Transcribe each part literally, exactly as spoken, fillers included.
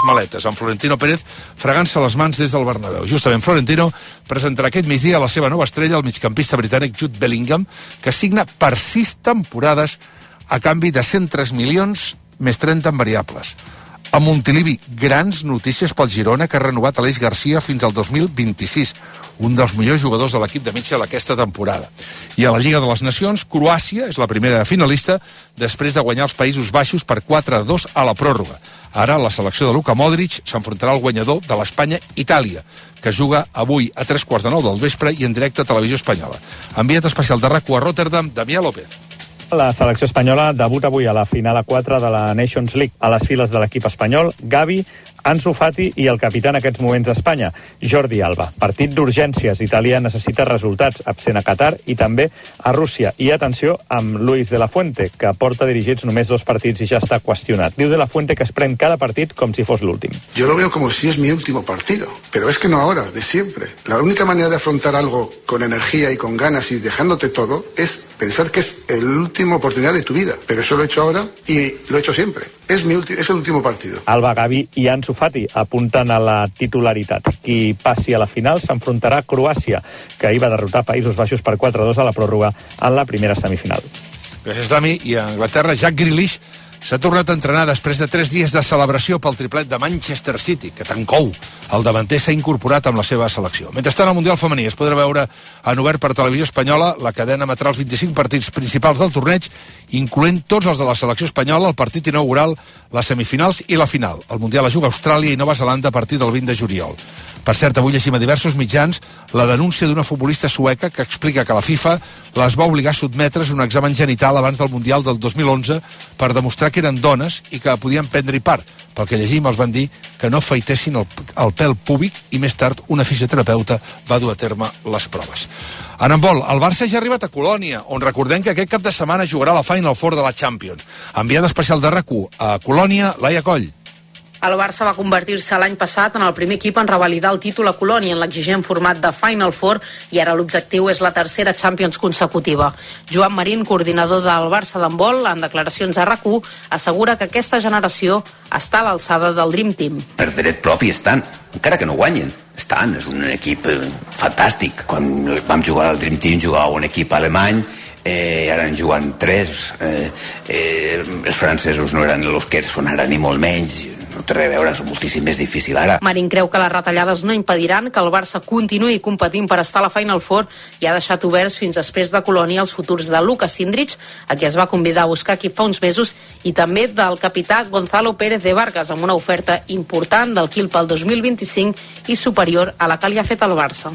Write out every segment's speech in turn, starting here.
maletes, amb Florentino Pérez fregant-se les mans des del Bernabéu. Justament Florentino presentarà aquest migdia la seva nova estrella, el migcampista britànic Jude Bellingham, que signa per sis temporades a canvi de cent tres milions més trenta en variables. A Montilivi, grans notícies pel Girona, que ha renovat Aleix Garcia fins al dos mil vint-i-sis, un dels millors jugadors de l'equip de Mitchell aquesta temporada. I a la Lliga de les Nacions, Croàcia és la primera finalista després de guanyar els Països Baixos per quatre a dos a la pròrroga. Ara la selecció de Luka Modric s'enfrontarà al guanyador de l'Espanya-Itàlia, que juga avui a tres quarts de nou del vespre i en directe a Televisió Espanyola. Enviat especial de RAC u a Rotterdam, Damià López. La selecció espanyola debuta avui a la final a quatre de la Nations League. A les files de l'equip espanyol, Gavi, Ansu Fati i el capità en aquests moments d'Espanya, Jordi Alba. Partit d'urgències. Itàlia necessita resultats, absent a Qatar i també a Rússia. I atenció amb Luis de la Fuente, que porta dirigits només dos partits i ja està qüestionat. Diu de la Fuente que es pren cada partit com si fos l'últim. Yo lo veo como si es mi último partido, pero es que no ahora, de siempre. La única manera de afrontar algo con energía y con ganas y dejándote todo es pensar que es la última oportunidad de tu vida. Pero eso lo he hecho ahora y lo he hecho siempre. Es, mi ulti- es el último partido. Alba, Gavi i Ansu Fati apunten a la titularitat. Qui passi a la final s'enfrontarà a Croàcia, que ahir va derrotar Països Baixos per quatre a dos a la pròrroga en la primera semifinal. Gràcies, Dami. I a Anglaterra, Jack Grealish s'ha tornat a entrenar després de tres dies de celebració pel triplet de Manchester City, que tant cou. El davanter s'ha incorporat amb la seva selecció. Mentrestant, al Mundial Femení es podrà veure en obert per Televisió Espanyola. La cadena emetrà els vint-i-cinc partits principals del torneig, incloent tots els de la selecció espanyola, el partit inaugural, les semifinals i la final. El Mundial es juga a Austràlia i Nova Zelanda a partir del vint de juliol. Per cert, avui llegim a diversos mitjans la denúncia d'una futbolista sueca que explica que la FIFA les va obligar a sotmetre's un examen genital abans del Mundial del dos mil onze per demostrar que eren dones i que podien prendre-hi part. Pel que llegim, els van dir que no afeitessin el, el pèl púbic i més tard una fisioterapeuta va dur a terme les proves. En handbol, el Barça ja ha arribat a Colònia, on recordem que aquest cap de setmana jugarà la Final Four de la Champions. Enviada especial de RAC u a Colònia, Laia Coll. El Barça va convertir-se l'any passat en el primer equip en revalidar el títol a Colònia en l'exigent format de Final Four i ara l'objectiu és la tercera Champions consecutiva. Joan Marín, coordinador del Barça d'handbol, en declaracions a RAC u, assegura que aquesta generació està a l'alçada del Dream Team. Per dret propi estan, encara que no guanyen. Estan, és un equip eh, fantàstic. Quan vam jugar al Dream Team jugava un equip alemany, eh, ara en juguen tres, eh, eh, els francesos no eren els que són ara ni molt menys, no té res a veure, és moltíssim més difícil ara. Marín creu que les retallades no impediran que el Barça continuï competint per estar a la Final Four i ha deixat oberts fins després de Colònia els futurs de Lucas Sindrich, a qui es va convidar a buscar equip fa uns mesos, i també del capità Gonzalo Pérez de Vargas, amb una oferta important del Kiel pel dos mil vint-i-cinc i superior a la que li ha fet el Barça.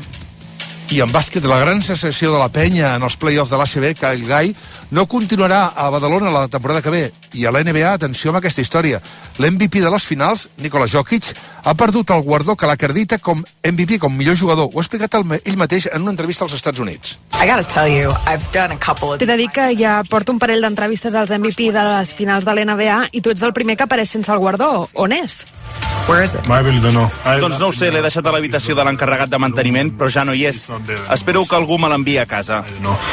I en bàsquet, la gran sensació de la penya en els play-offs de l'A C B, Kyle Guy, no continuarà a Badalona la temporada que ve. I a la N B A, atenció amb aquesta història. L'M V P de les finals, Nikola Jokic, ha perdut el guardó que l'acredita com M V P, com millor jugador. Ho ha explicat ell mateix en una entrevista als Estats Units. T'he de dir que ja porto un parell d'entrevistes als M V P de les finals de l'N B A i tu ets el primer que apareix sense el guardó. On és? Doncs no ho sé, l'he deixat a l'habitació de l'encarregat de manteniment, però ja no hi és. Espero que algú me l'enviï a casa.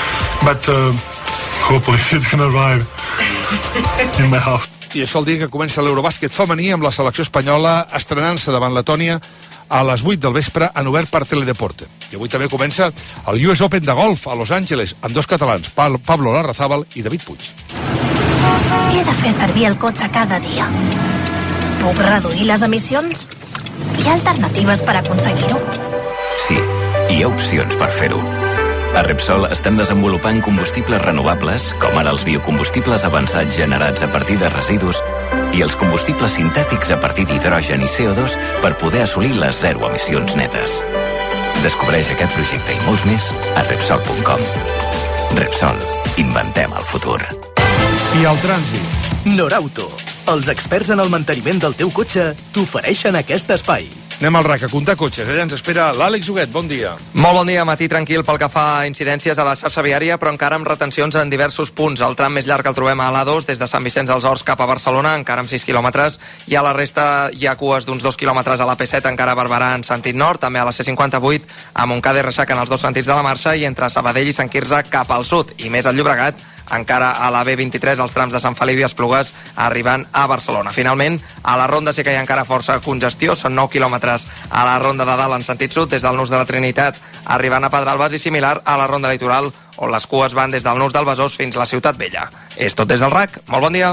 I això el dia que comença l'Eurobàsquet femení amb la selecció espanyola estrenant-se davant Letònia a les vuit del vespre en obert per Teledeporte. I avui també comença el U S Open de golf a Los Angeles amb dos catalans, Pablo Larrazábal i David Puig. He de fer servir el cotxe cada dia. Puc reduir les emissions? Hi ha alternatives per aconseguir-ho? Sí, hi ha opcions per fer-ho. A Repsol estem desenvolupant combustibles renovables, com ara els biocombustibles avançats generats a partir de residus i els combustibles sintètics a partir d'hidrogen i C O dos per poder assolir les zero emissions netes. Descobreix aquest projecte i molts més a Repsol punt com. Repsol, inventem el futur. I el trànsit. Norauto, els experts en el manteniment del teu cotxe t'ofereixen aquest espai. Anem al RAC a comptar cotxes. Allà ens espera l'Àlex Huguet. Bon dia. Molt bon dia. Matí tranquil pel que fa a incidències a la xarxa viària, però encara amb retencions en diversos punts. El tram més llarg el trobem a l'A dos, des de Sant Vicenç dels Horts cap a Barcelona, encara amb sis quilòmetres, i a la resta hi ha cues d'uns dos quilòmetres a la P set, encara a Barberà en sentit nord, també a la C cinquanta-vuit, a Montcada i Reixac en els dos sentits de la marxa, i entre Sabadell i Sant Quirze cap al sud, i més al Llobregat, encara a la B vint-i-tres, als trams de Sant Feliu i Esplugues, arribant a Barcelona. Finalment, a la Ronda sí que hi ha encara força congestió, són nou quilòmetres a la Ronda de Dalt en sentit sud, des del Nus de la Trinitat arribant a Pedralbes, i similar a la Ronda Litoral, on les cues van des del Nus del Besòs fins a la Ciutat Vella. És tot des del R A C. Molt bon dia.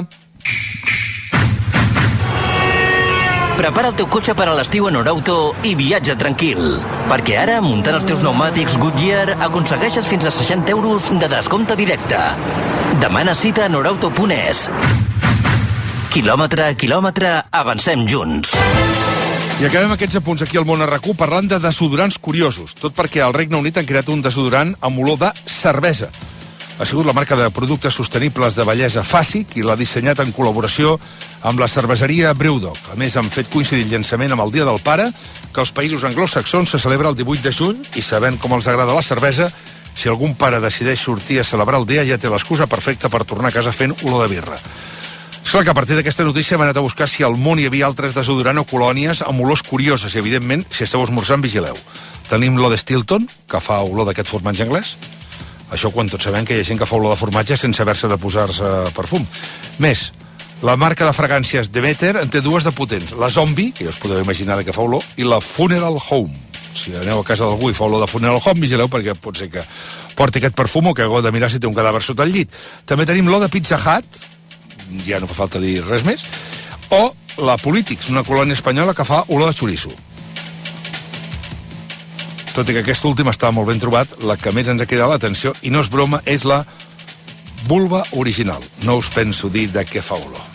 Prepara el teu cotxe per a l'estiu a Norauto i viatja tranquil. Perquè ara, muntant els teus pneumàtics Goodyear, aconsegueixes fins a seixanta euros de descompte directe. Demana cita a norauto punt es. Quilòmetre a quilòmetre, avancem junts. I acabem aquests apunts aquí al Món R Q parlant de desodorants curiosos. Tot perquè al Regne Unit han creat un desodorant amb olor de cervesa. Ha sigut la marca de productes sostenibles de bellesa Fàssic i l'ha dissenyat en col·laboració amb la cerveseria Brewdog. A més, han fet coincidir el llançament amb el Dia del Pare, que als països anglosaxons se celebra el divuit de juny, i sabent com els agrada la cervesa, si algun pare decideix sortir a celebrar el dia ja té l'excusa perfecta per tornar a casa fent olor de birra. És clar que a partir d'aquesta notícia hem anat a buscar si al món hi havia altres desodorant o colònies amb olors curioses, i evidentment, si esteu esmorzant, vigileu. Tenim l'O de Stilton, que fa olor d'aquest formatge anglès. Això quan tots sabem que hi ha gent que fa olor de formatge sense haver-se de posar-se perfum. Més, la marca de fragàncies Demeter en té dues de potents. La Zombie, que ja us podeu imaginar de què fa olor, i la Funeral Home. Si aneu a casa d'algú i fa olor de Funeral Home, vigileu, perquè pot ser que porti aquest perfum o que hagueu de mirar si té un cadàver sota el llit. També tenim l'O de Pizza Hut, ja no fa falta dir res més, o la Polítics, una colònia espanyola que fa olor de xoriço. Tot i que aquesta última estava molt ben trobat, la que més ens ha cridat l'atenció, i no és broma, és la vulva original. No us penso dir de què fa olor.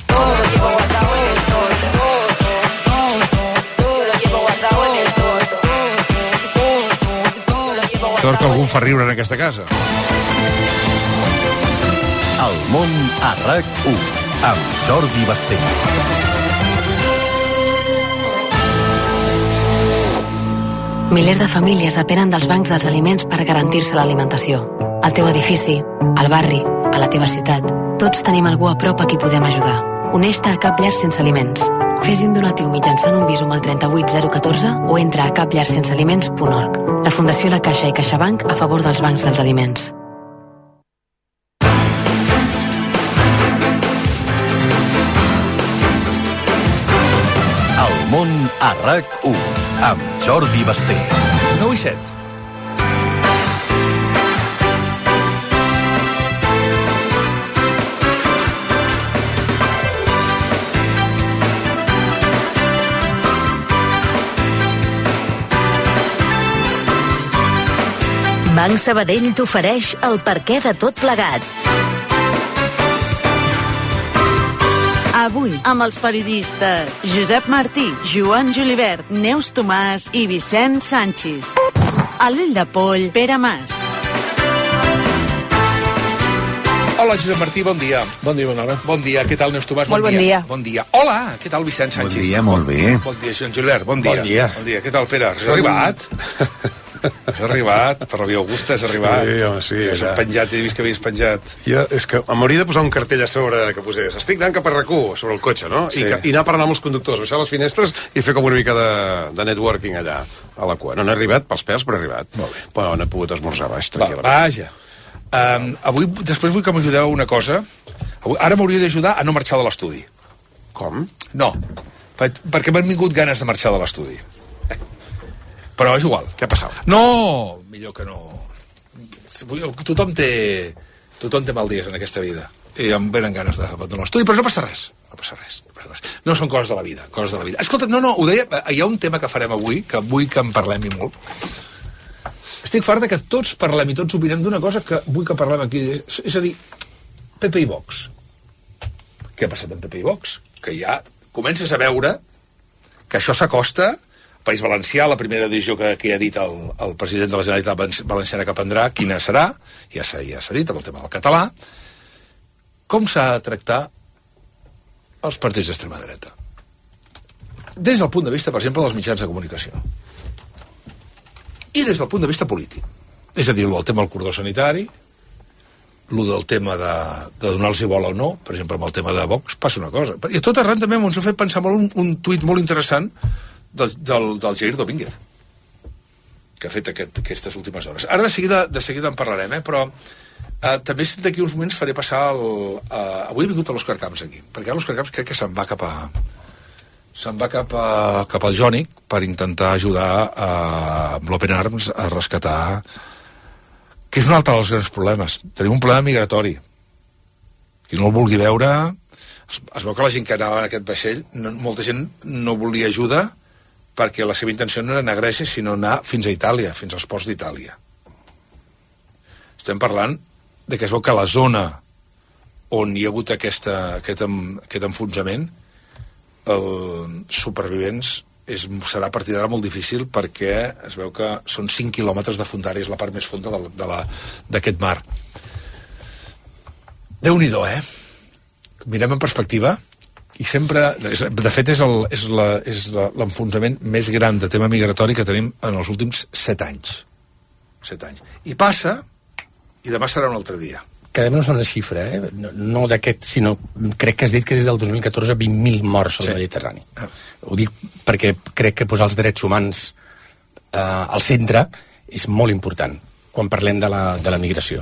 Sort que algú fa riure en aquesta casa. El món a R A C u, amb Jordi Basté. Milers de famílies depenen dels bancs dels aliments per garantir-se l'alimentació. Al teu edifici, al barri, a la teva ciutat, tots tenim algú a prop a qui podem ajudar. Uneix-te a Cap Llar Sense Aliments. Fes un donatiu mitjançant un Bizum al trenta-vuit zero catorze o entra a cap llar sense aliments punt org. La Fundació La Caixa i CaixaBank a favor dels bancs dels aliments. El món a R A C u, amb Jordi Basté. nou i set. Banc Sabadell t'ofereix el perquè de tot plegat. Avui, amb els periodistes Josep Martí, Joan Julivert, Neus Tomàs i Vicent Sanchis. A l'Ull de Poll, Pere Mas. Hola, Josep Martí, bon dia. Bon dia, bona hora. Bon dia, què tal, Neus Tomàs? Molt bon dia. Bon dia. Hola, què tal, Vicent Sanchis? Bon dia, molt bé. Bon dia, Joan Julivert, bon dia. Bon dia. Bon dia, què tal, Pere? Has arribat? Has arribat, per la Via Augusta has arribat. Sí, home, sí. Has ja. penjat, he vist que havies penjat. Ja, és que m'hauria de posar un cartell a sobre que posés estic anant cap a R A C u, sobre el cotxe, no? Sí. I, que, I anar parlant amb els conductors, baixar les finestres i fer com una mica de, de networking allà, a la cua. No n'he arribat pels pèls, però he arribat. Molt bé. Però no he pogut esmorzar baix, Va, vaja. Um, avui, després vull que m'ajudeu a una cosa. Avui, ara m'hauria d'ajudar a no marxar de l'estudi. Com? No, per, perquè m'han vingut ganes de marxar de l'estudi. Però és igual. Què ha passat? No, millor que no. Tothom té, tothom té mal dies en aquesta vida. I em venen ganes d'abandonar l'estudi, però no passa res. No passa res. No passa res. No són coses de la vida, coses de la vida. Escolta, no, no, ho deia, hi ha un tema que farem avui, que vull que en parlem i molt. Estic fart que tots parlem i tots opinem d'una cosa que vull que parlem aquí. És a dir, P P i Vox. Què ha passat amb P P i Vox? Que ja comences a veure que això s'acosta. País Valencià, la primera decisió que, que ha dit el, el president de la Generalitat Valenciana que prendrà, quina serà, ja s'ha ja s'ha dit amb el tema del català. Com s'ha de tractar els partits d'extrema dreta? Des del punt de vista, per exemple, dels mitjans de comunicació. I des del punt de vista polític. És a dir, el tema del cordó sanitari, el del tema de, de donar-los bola o no, per exemple, amb el tema de Vox, passa una cosa. I a tot arreu també ens ha fet pensar molt un, un tuit molt interessant del, del, del Jair Domínguez, que ha fet aquest, aquestes últimes hores. Ara de seguida, de seguida en parlarem, eh? Però eh, també d'aquí uns moments faré passar el... Eh, avui ha vingut a l'Òscar Camps aquí, perquè l'Òscar Camps crec que se'n va cap a... se'n va cap, a, cap al Jònic per intentar ajudar a, amb l'Open Arms a rescatar... que és un altre dels grans problemes. Tenim un problema migratori. Qui no el vulgui veure... Es, es veu que la gent que anava en aquest vaixell, no, molta gent no volia ajuda perquè la seva intenció no era anar a Grècia, sinó anar fins a Itàlia, fins als ports d'Itàlia. Estem parlant de que es veu que la zona on hi ha hagut aquesta, aquest, aquest enfonsament, els supervivents és, serà a partir d'ara molt difícil perquè es veu que són cinc quilòmetres de fondària, és la part més fonda de, de la, d'aquest mar. Déu-n'hi-do, eh? Mirem en perspectiva i sempre, de fet és, el, és, la, és la, l'enfonsament més gran de tema migratori que tenim en els últims set anys. Set anys. I passa, i demà serà un altre dia. Quedem-nos en la xifra, eh? no, no d'aquest, sinó crec que has dit que des del dos mil catorze vint mil morts al sí. Mediterrani. Ah. Ho dic perquè crec que posar els drets humans eh, al centre és molt important quan parlem de la, de la migració.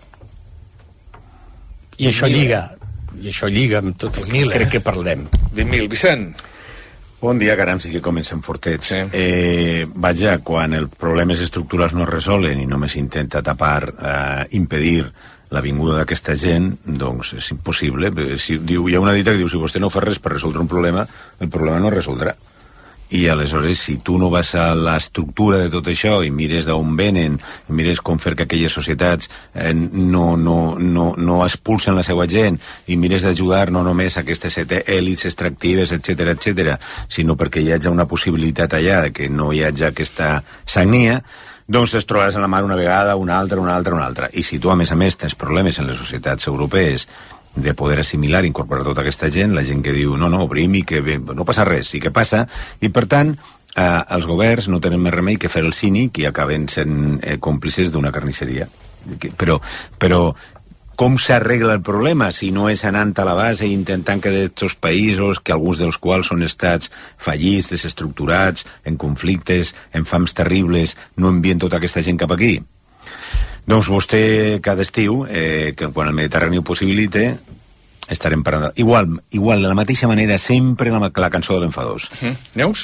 I això lliga, i això lliga amb tot el que crec que parlem. vint mil. Vicent? Bon dia, caram, sí que comencem fortets. Sí. Eh, vaja, quan els problemes estructurals no es resolen i només intenta tapar, eh, impedir la vinguda d'aquesta gent, doncs és impossible. Si, diu, hi ha una dita que diu, si vostè no fa res per resoldre un problema, el problema no es resoldrà. I aleshores, si tu no vas a l'estructura de tot això i mires d'on venen, i mires com fer que aquelles societats eh, no, no, no, no expulsen la seva gent, i mires d'ajudar no només a aquestes èlits extractives, etcètera, etcètera, sinó perquè hi hagi una possibilitat allà de que no hi hagi aquesta sagnia, doncs es trobaràs en la mar una vegada, una altra, una altra, una altra. I si tu, a més a més, tens problemes en les societats europees de poder assimilar, incorporar tota aquesta gent, la gent que diu, no, no, obrim i que bé, no passa res, sí que passa, i per tant, eh, els governs no tenen més remei que fer el cínic i acaben sent eh, còmplices d'una carnisseria. Però, però com s'arregla el problema si no és anant a la base i intentant que d'aquests països, que alguns dels quals són estats fallits, desestructurats, en conflictes, en fams terribles, no envien tota aquesta gent cap aquí? Doncs vostè, cada estiu, eh, que quan el Mediterrani ho possibilite, estarem parlant... Igual, igual, de la mateixa manera, sempre la, la cançó de l'enfadós. Mm. Neus?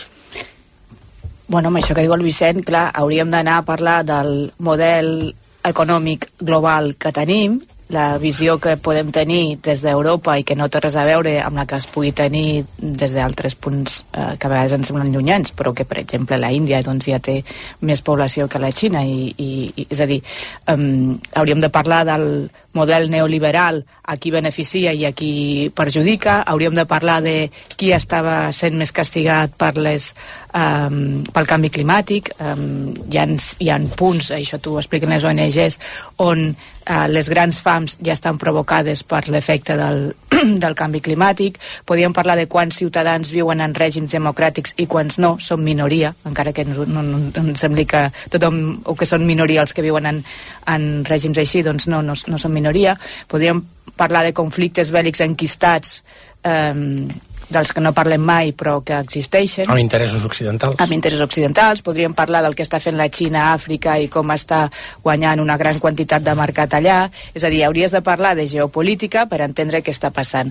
Bueno, amb això que diu el Vicent, clar, hauríem d'anar a parlar del model econòmic global que tenim, la visió que podem tenir des d'Europa i que no té res a veure amb la que es pugui tenir des d'altres punts eh, que a vegades ens semblen llunyans, però que, per exemple, la Índia doncs, ja té més població que la Xina. I, i, i, és a dir, um, hauríem de parlar del model neoliberal, a qui beneficia i a qui perjudica. Hauríem de parlar de qui estava sent més castigat per les, um, pel canvi climàtic. Um, hi, ha, hi ha punts, això t'ho expliquen les O N Ges, on Uh, les grans fams ja estan provocades per l'efecte del, del canvi climàtic. Podríem parlar de quants ciutadans viuen en règims democràtics i quants no, són minoria, encara que no, no, no, em sembli que tothom, o que són minoria els que viuen en, en règims així, doncs no, no, no són minoria. Podríem parlar de conflictes bèl·lics enquistats, eh, dels que no parlem mai però que existeixen. Amb interessos occidentals. Amb interessos occidentals. Podríem parlar del que està fent la Xina a Àfrica i com està guanyant una gran quantitat de mercat allà. És a dir, hauries de parlar de geopolítica per entendre què està passant.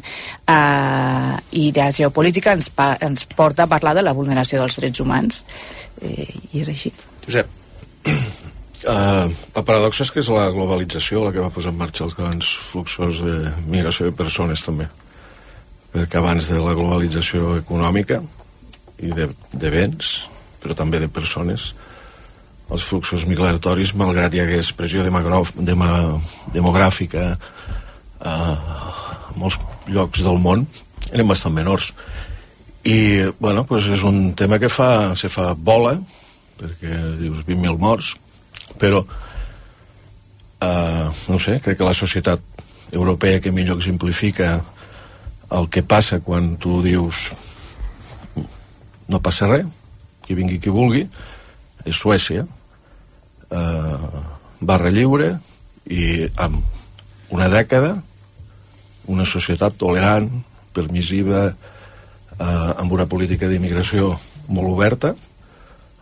Uh, I la geopolítica ens, pa, ens porta a parlar de la vulneració dels drets humans. Eh, I és així. Josep, uh, el paradox és que és la globalització la que va posar en marxa els grans fluxos de migració de persones també. Perquè abans de la globalització econòmica i de, de béns, però també de persones, els fluxos migratoris, malgrat hi hagués pressió demogrof, dema, demogràfica a molts llocs del món, eren bastant menors. I, bueno, pues és un tema que fa, se fa bola, perquè dius vint mil morts, però, eh, no sé, crec que la societat europea que millor exemplifica el que passa quan tu dius no passa res, que vingui qui vulgui, és Suècia, eh, barra lliure, i amb una dècada, una societat tolerant, permissiva, eh, amb una política d'immigració molt oberta,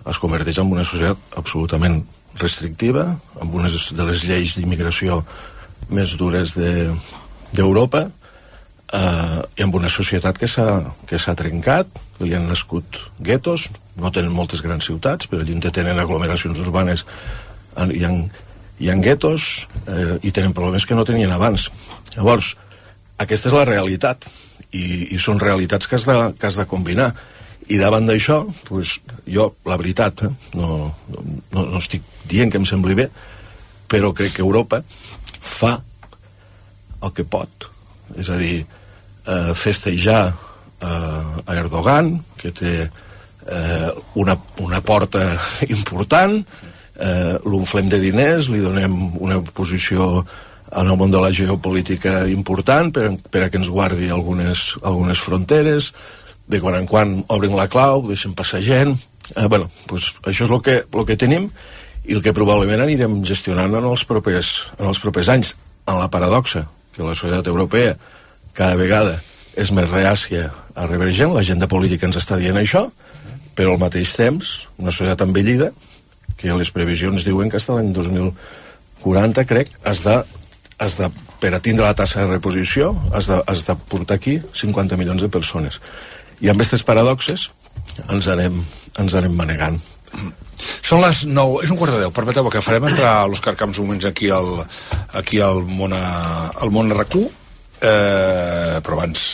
es converteix en una societat absolutament restrictiva, amb unes de les lleis d'immigració més dures d'Europa, eh, i amb una societat que s'ha que s'ha trencat, li han nascut guetos, no tenen moltes grans ciutats, però allí tenen aglomeracions urbanes, hi ha, hi ha guetos, eh, i tenen problemes que no tenien abans. Llavors, aquesta és la realitat, i, i són realitats que has de, que has de combinar. I davant d'això, pues, jo, la veritat, eh, no, no, no estic dient que em sembli bé, però crec que Europa fa el que pot. És a dir, eh, festejar eh, a Erdogan, que té eh, una, una porta important, eh, l'unflem de diners, li donem una posició en el món de la geopolítica important per, per a que ens guardi algunes, algunes fronteres, de quan en quan obrin la clau, deixen passar gent. Eh, bueno, pues això és el que, el que tenim i el que probablement anirem gestionant en els propers, en els propers anys, en la paradoxa que la societat europea cada vegada és més reàcia a rebre gent, la gent de política ens està dient això, però al mateix temps una societat envellida que les previsions diuen que hasta l'any dos mil quaranta, crec, has de, has de, per a tindre la tassa de reposició has de, has de portar aquí cinquanta milions de persones. I amb aquestes paradoxes ens anem, ens anem manegant. Són les nou, és un quart de deu, permeteu que farem entrar l'Òscar Camps un moments aquí al, aquí al món, a, al món R Q, eh, però abans...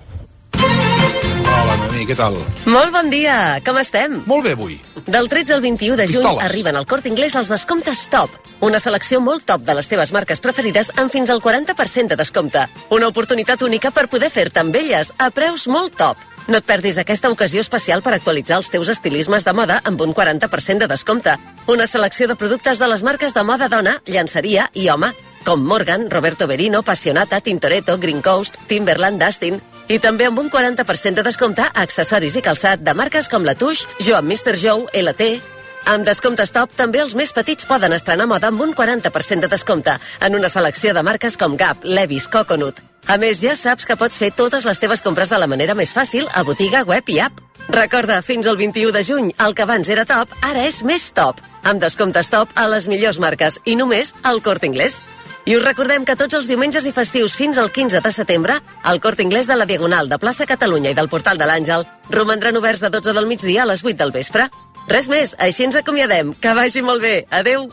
Hola, Noemí, què tal? Molt bon dia, com estem? Molt bé, avui. Del tretze al vint-i-u de juny Pistoles. arriben al Corte Inglés els descomptes top. Una selecció molt top de les teves marques preferides amb fins al quaranta per cent de descompte. Una oportunitat única per poder fer-te amb elles a preus molt top. No et perdis aquesta ocasió especial per actualitzar els teus estilismes de moda amb un quaranta per cent de descompte. Una selecció de productes de les marques de moda dona, llançeria i home, com Morgan, Roberto Berino, Passionata, Tintoretto, Green Coast, Timberland, Dustin, i també amb un quaranta per cent de descompte a accessoris i calçat de marques com Latouche, Joan mister Joe, L T... Amb descomptes top, també els més petits poden estrenar moda amb un quaranta per cent de descompte en una selecció de marques com Gap, Levi's, Coconut. A més, ja saps que pots fer totes les teves compres de la manera més fàcil a botiga, web i app. Recorda, fins al vint-i-u de juny, el que abans era top, ara és més top. Amb descomptes top a les millors marques i només al Corte Inglés. I us recordem que tots els diumenges i festius fins al quinze de setembre, el Corte Inglés de la Diagonal de Plaça Catalunya i del Portal de l'Àngel romandran oberts de dotze del migdia a les vuit del vespre. Res més, així ens acomiadem. Que vagi molt bé. Adeu.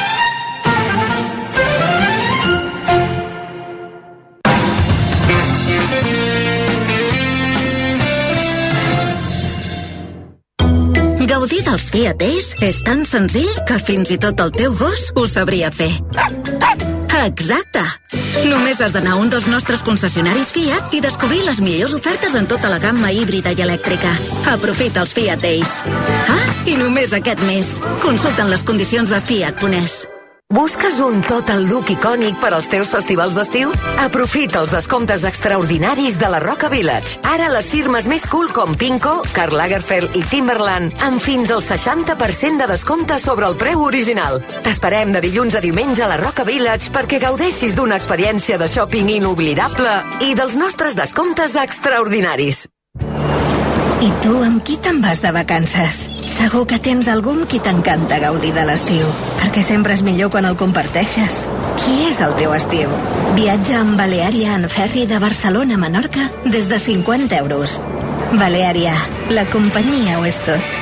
Gaudir dels Fiat Days és tan senzill que fins i tot el teu gos ho sabria fer. Exacte! Només has d'anar a un dels nostres concessionaris Fiat i descobrir les millors ofertes en tota la gamma híbrida i elèctrica. Aprofita els Fiat Days. Ah, i només aquest mes. Consulta'n les condicions a fiat punt es. Busques un total look icònic per als teus festivals d'estiu? Aprofita els descomptes extraordinaris de la Roca Village. Ara les firmes més cool com Pinko, Karl Lagerfeld i Timberland amb fins al seixanta per cent de descompte sobre el preu original. T'esperem de dilluns a diumenge a la Roca Village perquè gaudeixis d'una experiència de shopping inoblidable i dels nostres descomptes extraordinaris. I tu amb qui te'n vas de vacances? Segur que tens algú amb qui t'encanta gaudir de l'estiu, perquè sempre és millor quan el comparteixes. Qui és el teu estiu? Viatja amb Baleària en ferri de Barcelona a Menorca des de cinquanta euros. Baleària, la companyia ho és tot.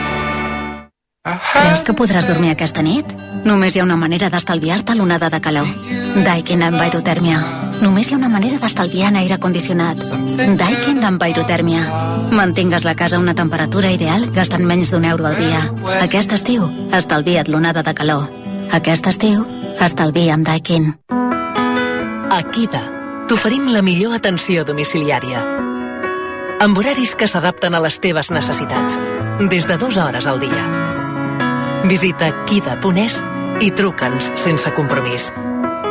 Creus que podràs dormir aquesta nit? Només hi ha una manera d'estalviar-te l'onada de calor. Daikin Envirotèrmia. Només hi ha una manera d'estalviar en aire condicionat. Daikin Envirotèrmia. Mantingues la casa a una temperatura ideal gastant menys d'un euro al dia. Aquest estiu, estalvia't l'onada de calor. Aquest estiu, estalvia amb Daikin. A Kida, t'oferim la millor atenció domiciliària. Amb horaris que s'adapten a les teves necessitats. Des de dues hores al dia. Visita kida punt es i truca'ns sense compromís.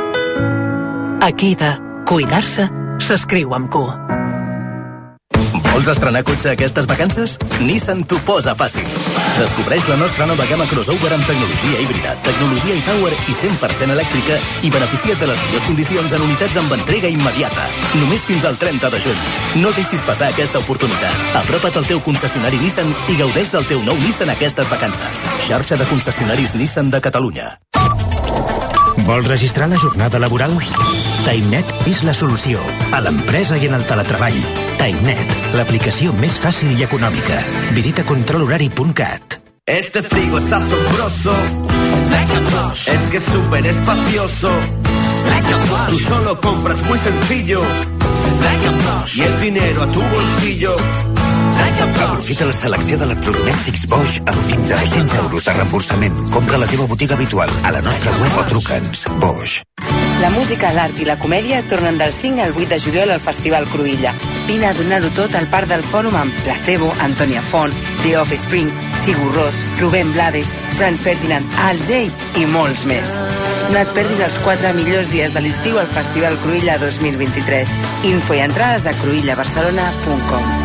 A Kida, cuidar-se s'escriu amb Q. Vols estrenar cotxe aquestes vacances? Nissan t'ho posa fàcil. Descobreix la nostra nova gamma crossover amb tecnologia híbrida, tecnologia e-Power i cent per cent elèctrica i beneficia't de les millors condicions en unitats amb entrega immediata. Només fins al trenta de juny. No deixis passar aquesta oportunitat. Apropa't al teu concessionari Nissan i gaudeix del teu nou Nissan aquestes vacances. Xarxa de concessionaris Nissan de Catalunya. Vols registrar la jornada laboral? TimeNet és la solució. A l'empresa i en el teletreball. TimeNet, l'aplicació més fàcil i econòmica. Visita control horari punt cat. Este frigo es asombroso. Es que es súper espacioso. Tú solo compras muy sencillo. Y el dinero a tu bolsillo. Aprofita la selecció d'electrodomèstics Bosch amb fins a dos-cents euros de reemborsament. Compra a la teva botiga habitual, a la nostra web o truca'ns. Bosch. La música, l'art i la comèdia tornen del cinc al vuit de juliol al Festival Cruïlla. Vine a donar-ho tot al Parc del Fòrum amb Placebo, Antònia Font, The Offspring, Sigur Rós, Rubén Blades, Franz Ferdinand, Al Jay i molts més. No et perdis els quatre millors dies de l'estiu al Festival Cruïlla dos mil vint-i-tres. Info i entrades a cruïlla barcelona punt com.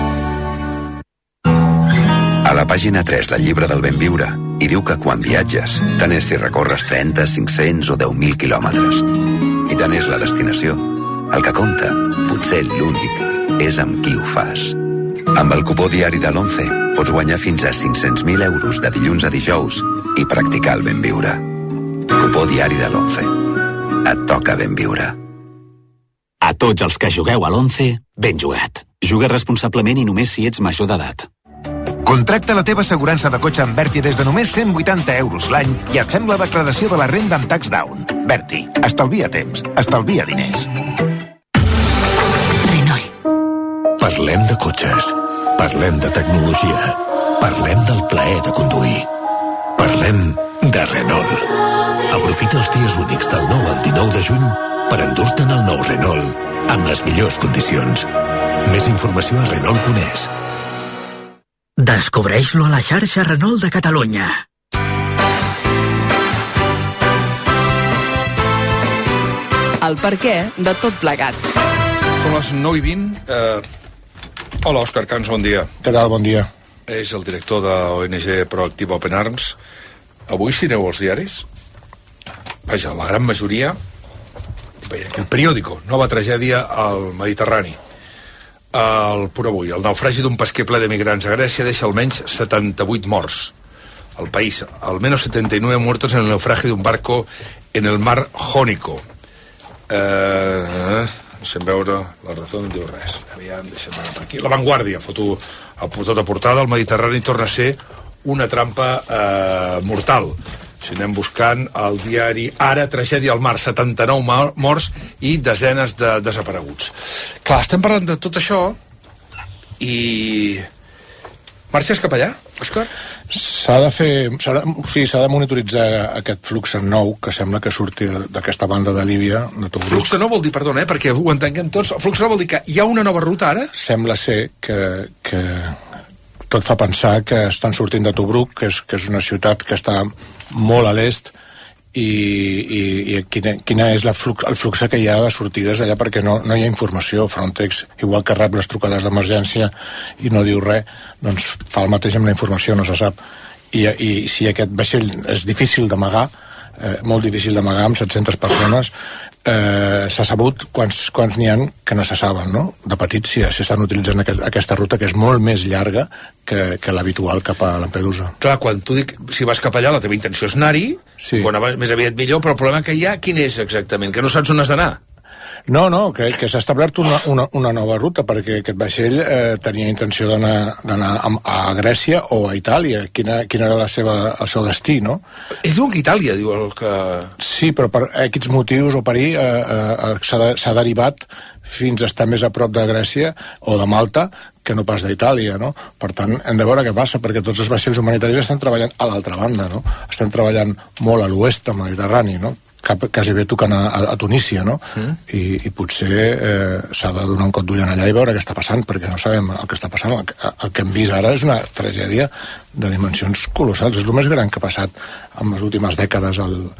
A la pàgina tres del llibre del ben viure hi diu que quan viatges, tant és si recorres trenta, cinc-cents o deu mil quilòmetres. I tant és la destinació. El que compta, potser l'únic, és amb qui ho fas. Amb el cupó diari de l'Once pots guanyar fins a cinc-cents mil euros de dilluns a dijous i practicar el ben viure. Cupó diari de l'Once. Et toca ben viure. A tots els que jugueu a l'Once, ben jugat. Juga responsablement i només si ets major d'edat. Contracta la teva assegurança de cotxe amb Berti des de només cent vuitanta euros l'any i et fem la declaració de la renda amb tax down. Berti, estalvia temps, estalvia diners. Renault. Parlem de cotxes. Parlem de tecnologia. Parlem del plaer de conduir. Parlem de Renault. Aprofita els dies únics del nou al dinou de juny per endur-te'n el nou Renault amb les millors condicions. Més informació a Renault punt es. Descobreix-lo a la xarxa Renault de Catalunya. El perquè de tot plegat. Són les nou i vint. Eh, hola, Òscar Camps, bon dia. Què tal, bon dia. És el director de O N G Proactiva Open Arms. Avui, si aneu als diaris, vaja, la gran majoria, el periòdico, nova tragèdia al Mediterrani. El Punt Avui, el naufragi d'un pesquer ple de migrants a Grècia deixa almenys setanta-vuit morts. El País, al menos setenta y nueve muertos en el naufragi d'un barco en el mar Jónico. Eh, deixem veure, la raó no diu res. Aviam, deixem veure per aquí. La Vanguardia, foto a tota portada, el Mediterrani torna a ser una trampa eh, mortal. Si anem buscant el diari Ara, tragèdia al mar, setanta-nou morts i desenes de desapareguts. Clar, estem parlant de tot això i... Marxes cap allà, Òscar? S'ha de fer... S'ha de, o sigui, s'ha de monitoritzar aquest flux nou que sembla que surti d'aquesta banda de Líbia, de Tobruk. Flux nou vol dir, perdona, eh, perquè ho entenguem tots, flux nou vol dir que hi ha una nova ruta ara? Sembla ser que... que tot fa pensar que estan sortint de Tobruk, que és, que és una ciutat que està molt a l'est, i, i, i quina, quina és la flux, el flux que hi ha de sortides d'allà, perquè no, no hi ha informació. Frontex, igual que rep les trucades d'emergència i no diu res, doncs fa el mateix amb la informació, no se sap. I, i si aquest vaixell és difícil d'amagar, eh, molt difícil d'amagar amb set-centes persones, eh, s'ha sabut quants, quants n'hi ha que no se saben, no? De petits si s'estan utilitzant aquest, aquesta ruta, que és molt més llarga que, que l'habitual cap a Lampedusa. Clar, quan tu dic, si vas cap allà, la teva intenció és anar-hi, sí. Quan més aviat millor, però el problema que hi ha, quin és exactament? Que no saps on has d'anar? No, no, que, que s'ha establert una, una, una nova ruta, perquè aquest vaixell eh, tenia intenció d'anar a Grècia o a Itàlia. Quina, quin era la seva, el seu destí, no? Ells diuen que Itàlia, diu el que... Sí, però per aquests motius o per ahir eh, eh, s'ha de, s'ha derivat fins a estar més a prop de Grècia o de Malta que no pas d'Itàlia, no? Per tant, hem de veure què passa, perquè tots els vaixells humanitaris estan treballant a l'altra banda, no? Estan treballant molt a l'oest, al Mediterrani, no? Quasi bé tocant a, a, a Tunísia, no? Mm. I, i potser eh, s'ha de donar un cop d'ull allà i veure què està passant, perquè no sabem el que està passant. El, el que hem vist ara és una tragèdia de dimensions colossals. És el més gran que ha passat en les últimes dècades al,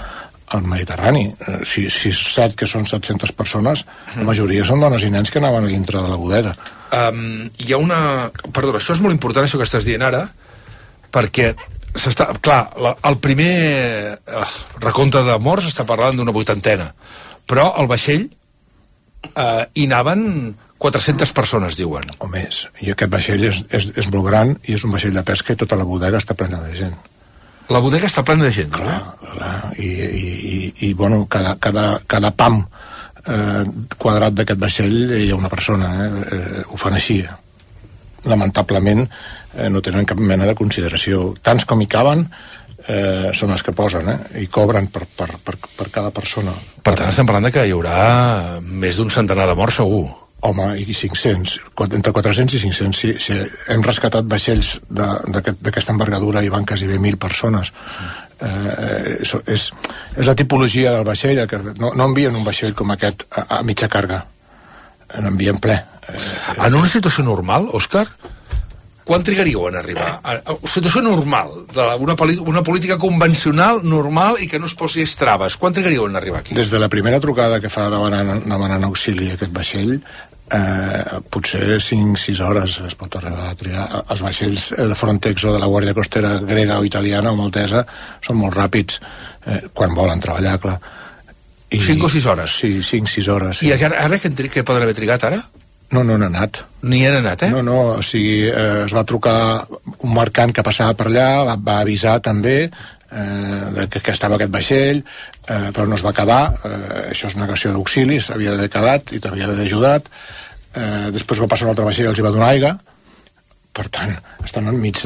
al Mediterrani. Eh, si, si és cert que són set-centes persones, la majoria són dones i nens que anaven a dintre de la bodega. Um, hi ha una... Perdona, això és molt important, això que estàs dient ara, perquè s'està... Clar, la, el primer uh, recompte de morts està parlant d'una vuitantena, però el vaixell uh, hi anaven quatre-centes persones, diuen. O més. I aquest vaixell és, és, és molt gran i és un vaixell de pesca i tota la bodega està plena de gent. La bodega està plena de gent, clar, eh? Clar, i, i, i, i bueno, cada, cada, cada pam eh, quadrat d'aquest vaixell hi ha una persona, eh? Eh, ho fan així. Lamentablement eh, no tenen cap mena de consideració. Tants com hi caben eh, són els que posen, eh? I cobren per, per, per, per cada persona. Per tant, estem parlant de que hi haurà més d'un centenar de morts, segur. Home, i cinc-cents, entre quatre-cents i cinc-cents. Si, si hem rescatat vaixells d'aquesta aquest, envergadura i van quasi bé mil persones. Eh, és, és, és la tipologia del vaixell, que no, no envien un vaixell com aquest a, a mitja càrrega, n'envien ple. Eh, en una situació normal, Òscar, quan trigaríeu en arribar? A, a, a situació normal, una, una política convencional, normal, i que no es posi traves. Quan trigaríeu en arribar aquí? Des de la primera trucada que fa demanant, demanant auxili a aquest vaixell, eh, potser cinc sis hores es pot arribar a triar. Els vaixells de Frontex o de la Guàrdia Costera grega o italiana o maltesa són molt ràpids eh, quan volen treballar, clar. I, cinc o sis hores? Sí, cinc sis hores. Sí. I ara, ara què, què poden haver trigat, ara? No, no han anat. Ni han anat, eh? No, no, o sigui, eh, es va trucar un mercant que passava per allà, va, va avisar també eh, que, que estava aquest vaixell, eh, però no es va quedar, eh, això és negació d'auxilis, havia d'haver quedat i t'havia d'haver ajudat, eh, després va passar un altre vaixell i els hi va donar aigua, per tant, estan enmig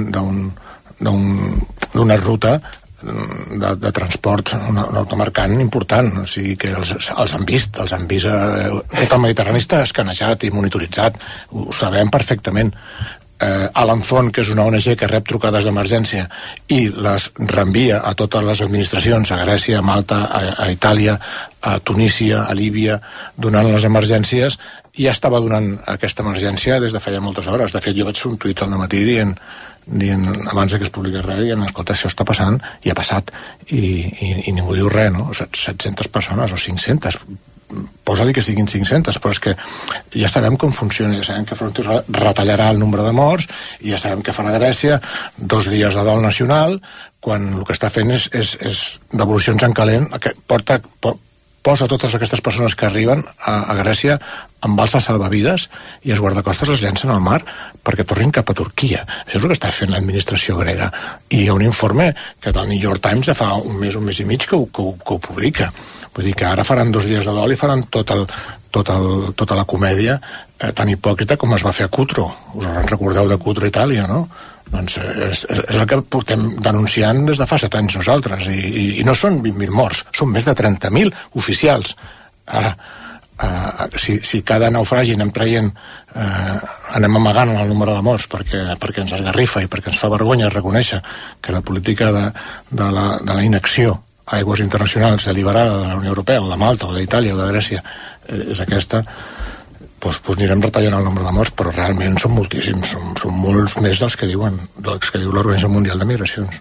d'una ruta de, de transport, un, un automercant important, o sigui que els, els han vist, els han vist, eh, tot el Mediterrani està escanejat i monitoritzat, ho, ho sabem perfectament. Eh, Alan Font, que és una O N G que rep trucades d'emergència i les reenvia a totes les administracions, a Grècia, a Malta, a, a Itàlia, a Tunísia, a Líbia, donant les emergències, i ja estava donant aquesta emergència des de feia moltes hores. De fet, jo vaig fer un tuit al dematí dient dient, abans que es publiqui res, dient, escolta, això està passant, i ha passat, i, i, i ningú diu res, no? set-centes persones o cinc-centes, posa-li que siguin cinc-centes, però és que ja sabem com funciona, ja sabem que Frontex retallarà el nombre de morts, i ja sabem que farà Grècia dos dies de dol nacional, quan el que està fent és, és, és devolucions en calent, que porta... Po, posa totes aquestes persones que arriben a, a Grècia amb balses salvavides i els guardacostes les llencen al mar perquè tornin cap a Turquia. Això és el que està fent l'administració grega. I hi ha un informe que el New York Times ja fa un mes, un mes i mig que ho, que ho, que ho publica. Vull dir que ara faran dos dies de dol i faran tot el, tot el, tota la comèdia eh, tan hipòcrita com es va fer a Cutro. Us en recordeu de Cutro, Itàlia, no? Doncs és, és el que portem denunciant des de fa set anys nosaltres, i, i, i no són vint mil morts, són més de trenta mil oficials. Ara, eh, si, si cada naufragi anem traient, eh, anem amagant el número de morts perquè, perquè ens esgarrifa i perquè ens fa vergonya reconèixer que la política de, de, la, de la inacció a aigües internacionals deliberada de la Unió Europea o de Malta o d'Itàlia o de Grècia eh, és aquesta, doncs, doncs anirem retallant el nombre de morts, però realment són moltíssims, són, són molts més dels que diuen, dels que diu l'Organització Mundial de Migracions.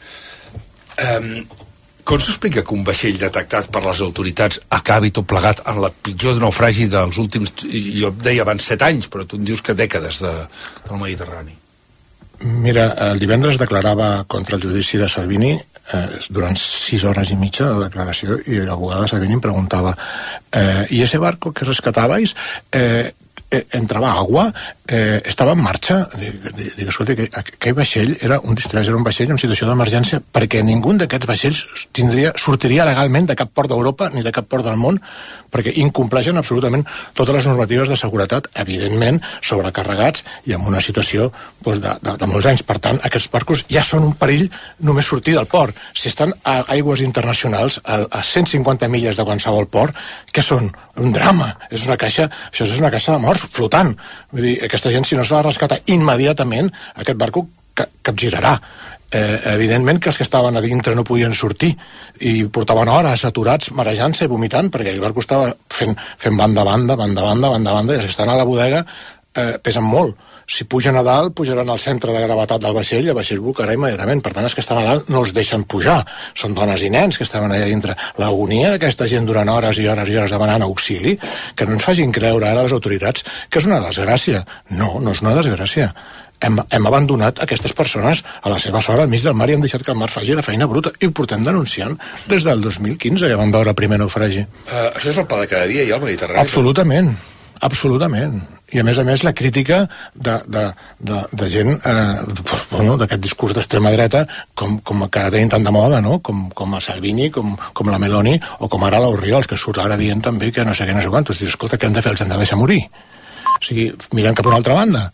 Um, com s'explica que un vaixell detectat per les autoritats acabi tot plegat en la pitjor naufragi dels últims, jo deia abans set anys, però tu em dius que dècades de, del Mediterrani? Mira, el divendres declarava contra el judici de Salvini eh, durant sis hores i mitja de declaració, i l'abogada de Salvini em preguntava eh, ¿y ese barco que rescatabais eh, eh, entraba agua? Eh, estava en marxa? Dic, escolta, que aquell vaixell era un distrès, era un vaixell en situació d'emergència perquè ningú d'aquests vaixells tindria, sortiria legalment de cap port d'Europa ni de cap port del món, perquè incompleixen absolutament totes les normatives de seguretat, evidentment sobrecarregats i en una situació doncs, de, de, de molts anys. Per tant, aquests barcos ja són un perill només sortir del port. Si estan a aigües internacionals, a, a cent cinquanta milles de qualsevol port, què són? Un drama. És una caixa, això és una caixa de morts flotant. Vull dir, aquesta gent, si no s'ha de rescatar immediatament, aquest barco capgirarà. Eh, evidentment que els que estaven a dintre no podien sortir i portaven hores aturats, marejant-se i vomitant, perquè el barco estava fent, fent banda a banda, banda a banda, banda a banda, i els que estan a la bodega eh, pesen molt. Si pugen a dalt, pujaran al centre de gravetat del vaixell i el vaixell bocarà immediatament. Per tant, els que estan a dalt no es deixen pujar. Són dones i nens que estaven allà dintre. L'agonia d'aquesta gent durant hores i hores i hores demanant auxili, que no ens facin creure ara les autoritats que és una desgràcia. No, no és una desgràcia. Hem, hem abandonat aquestes persones a la seva sort al mig del mar i hem deixat que el mar faci la feina bruta i ho portem denunciant des del dos mil quinze, que vam veure el primer naufragi. Uh, això és el pa de cada dia i el Mediterrani. Absolutament, absolutament. I a més a més la crítica de, de, de, de gent eh, bueno, d'aquest discurs d'extrema dreta com, com que tenim tant de moda, no? com, com a Salvini, com, com la Meloni o com ara l'Orriols, que surt ara dient també que no sé què, no sé quantos. Dius, escolta, què hem de fer? Els hem de deixar morir. O sigui, mirant cap a una altra banda.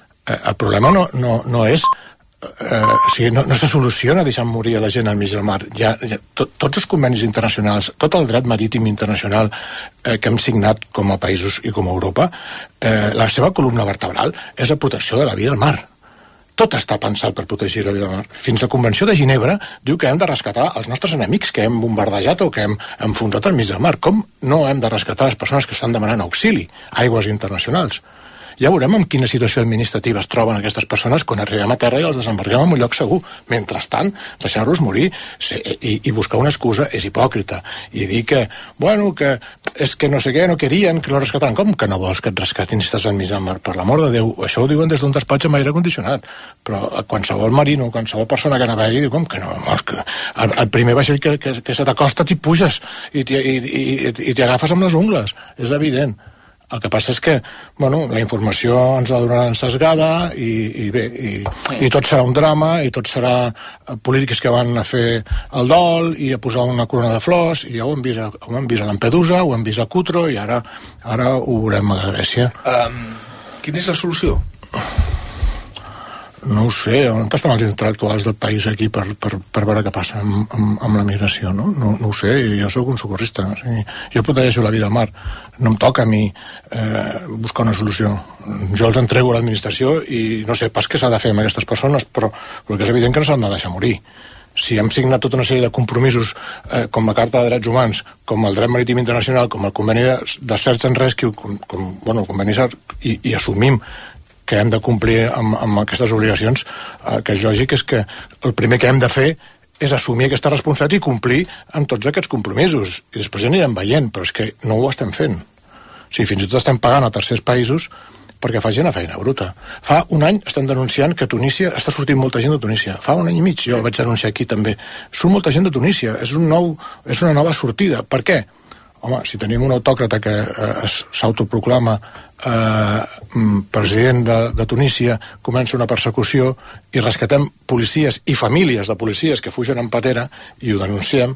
El problema no, no, no és eh, o sigui, no, no se soluciona deixant morir a la gent al mig del mar. Ja, ja, to, tots els convenis internacionals, tot el dret marítim internacional eh, que hem signat com a països i com a Europa, eh, la seva columna vertebral és la protecció de la vida al mar. Tot està pensat per protegir la vida al mar. Fins la Convenció de Ginebra diu que hem de rescatar els nostres enemics que hem bombardejat o que hem enfonsat al mig del mar. Com no hem de rescatar les persones que estan demanant auxili a aigües internacionals? Ja veurem en quina situació administrativa es troben aquestes persones quan arribem a terra i els desembarquem en un lloc segur. Mentrestant, deixar-los morir i, i buscar una excusa és hipòcrita. I dir que, bueno, que és que no sé què, no querien que lo rescataran. Com que no vols que et rescatin si estàs al mig del mar? Per l'amor de Déu, això ho diuen des d'un despatx amb aire condicionat. Però qualsevol marino, qualsevol persona que navegui, diu, com que no? Que el, el primer vaixell que, que, que se t'acosta t'hi puges i t'hi i, i, i t'hi agafes amb les ungles. És evident. El que passa és que, bueno, la informació ens la donaran sesgada i, i bé, i, i tot serà un drama, i tot serà polítics que van a fer el dol i a posar una corona de flors, i ja ho hem vist a, ho hem vist a Lampedusa, ho hem vist a Cutro, i ara, ara ho veurem a la Grècia. Um, quina és la solució? No ho sé, on estan els intel·lectuals del país aquí per, per, per veure què passa amb, amb, amb la migració, no? No, no ho sé, jo sóc un socorrista, o sigui, jo protegeixo la vida al mar, no em toca a mi eh, buscar una solució. Jo els entrego a l'administració i no sé pas què s'ha de fer amb aquestes persones, però, però que és evident que no s'han de deixar morir. Si hem signat tota una sèrie de compromisos eh, com la Carta de Drets Humans, com el dret marítim internacional, com el conveni de, de Search and Rescue, com, com, bueno, el conveni i, i assumim que hem de complir amb, amb aquestes obligacions, eh, que és lògic, és que el primer que hem de fer és assumir aquesta responsabilitat i complir amb tots aquests compromisos. I després ja anirem veient, però és que no ho estem fent. O sigui, fins i tot estem pagant a tercers països perquè facin la feina bruta. Fa un any estan denunciant que a Tunísia està sortint molta gent de Tunísia. Fa un any i mig, jo vaig denunciar aquí també. Surt molta gent de Tunísia, és, un nou, és una nova sortida. Per què? Home, si tenim un autòcrata que eh, s'autoproclama eh, president de, de Tunísia, comença una persecució i rescatem policies i famílies de policies que fugen en patera i ho denunciem,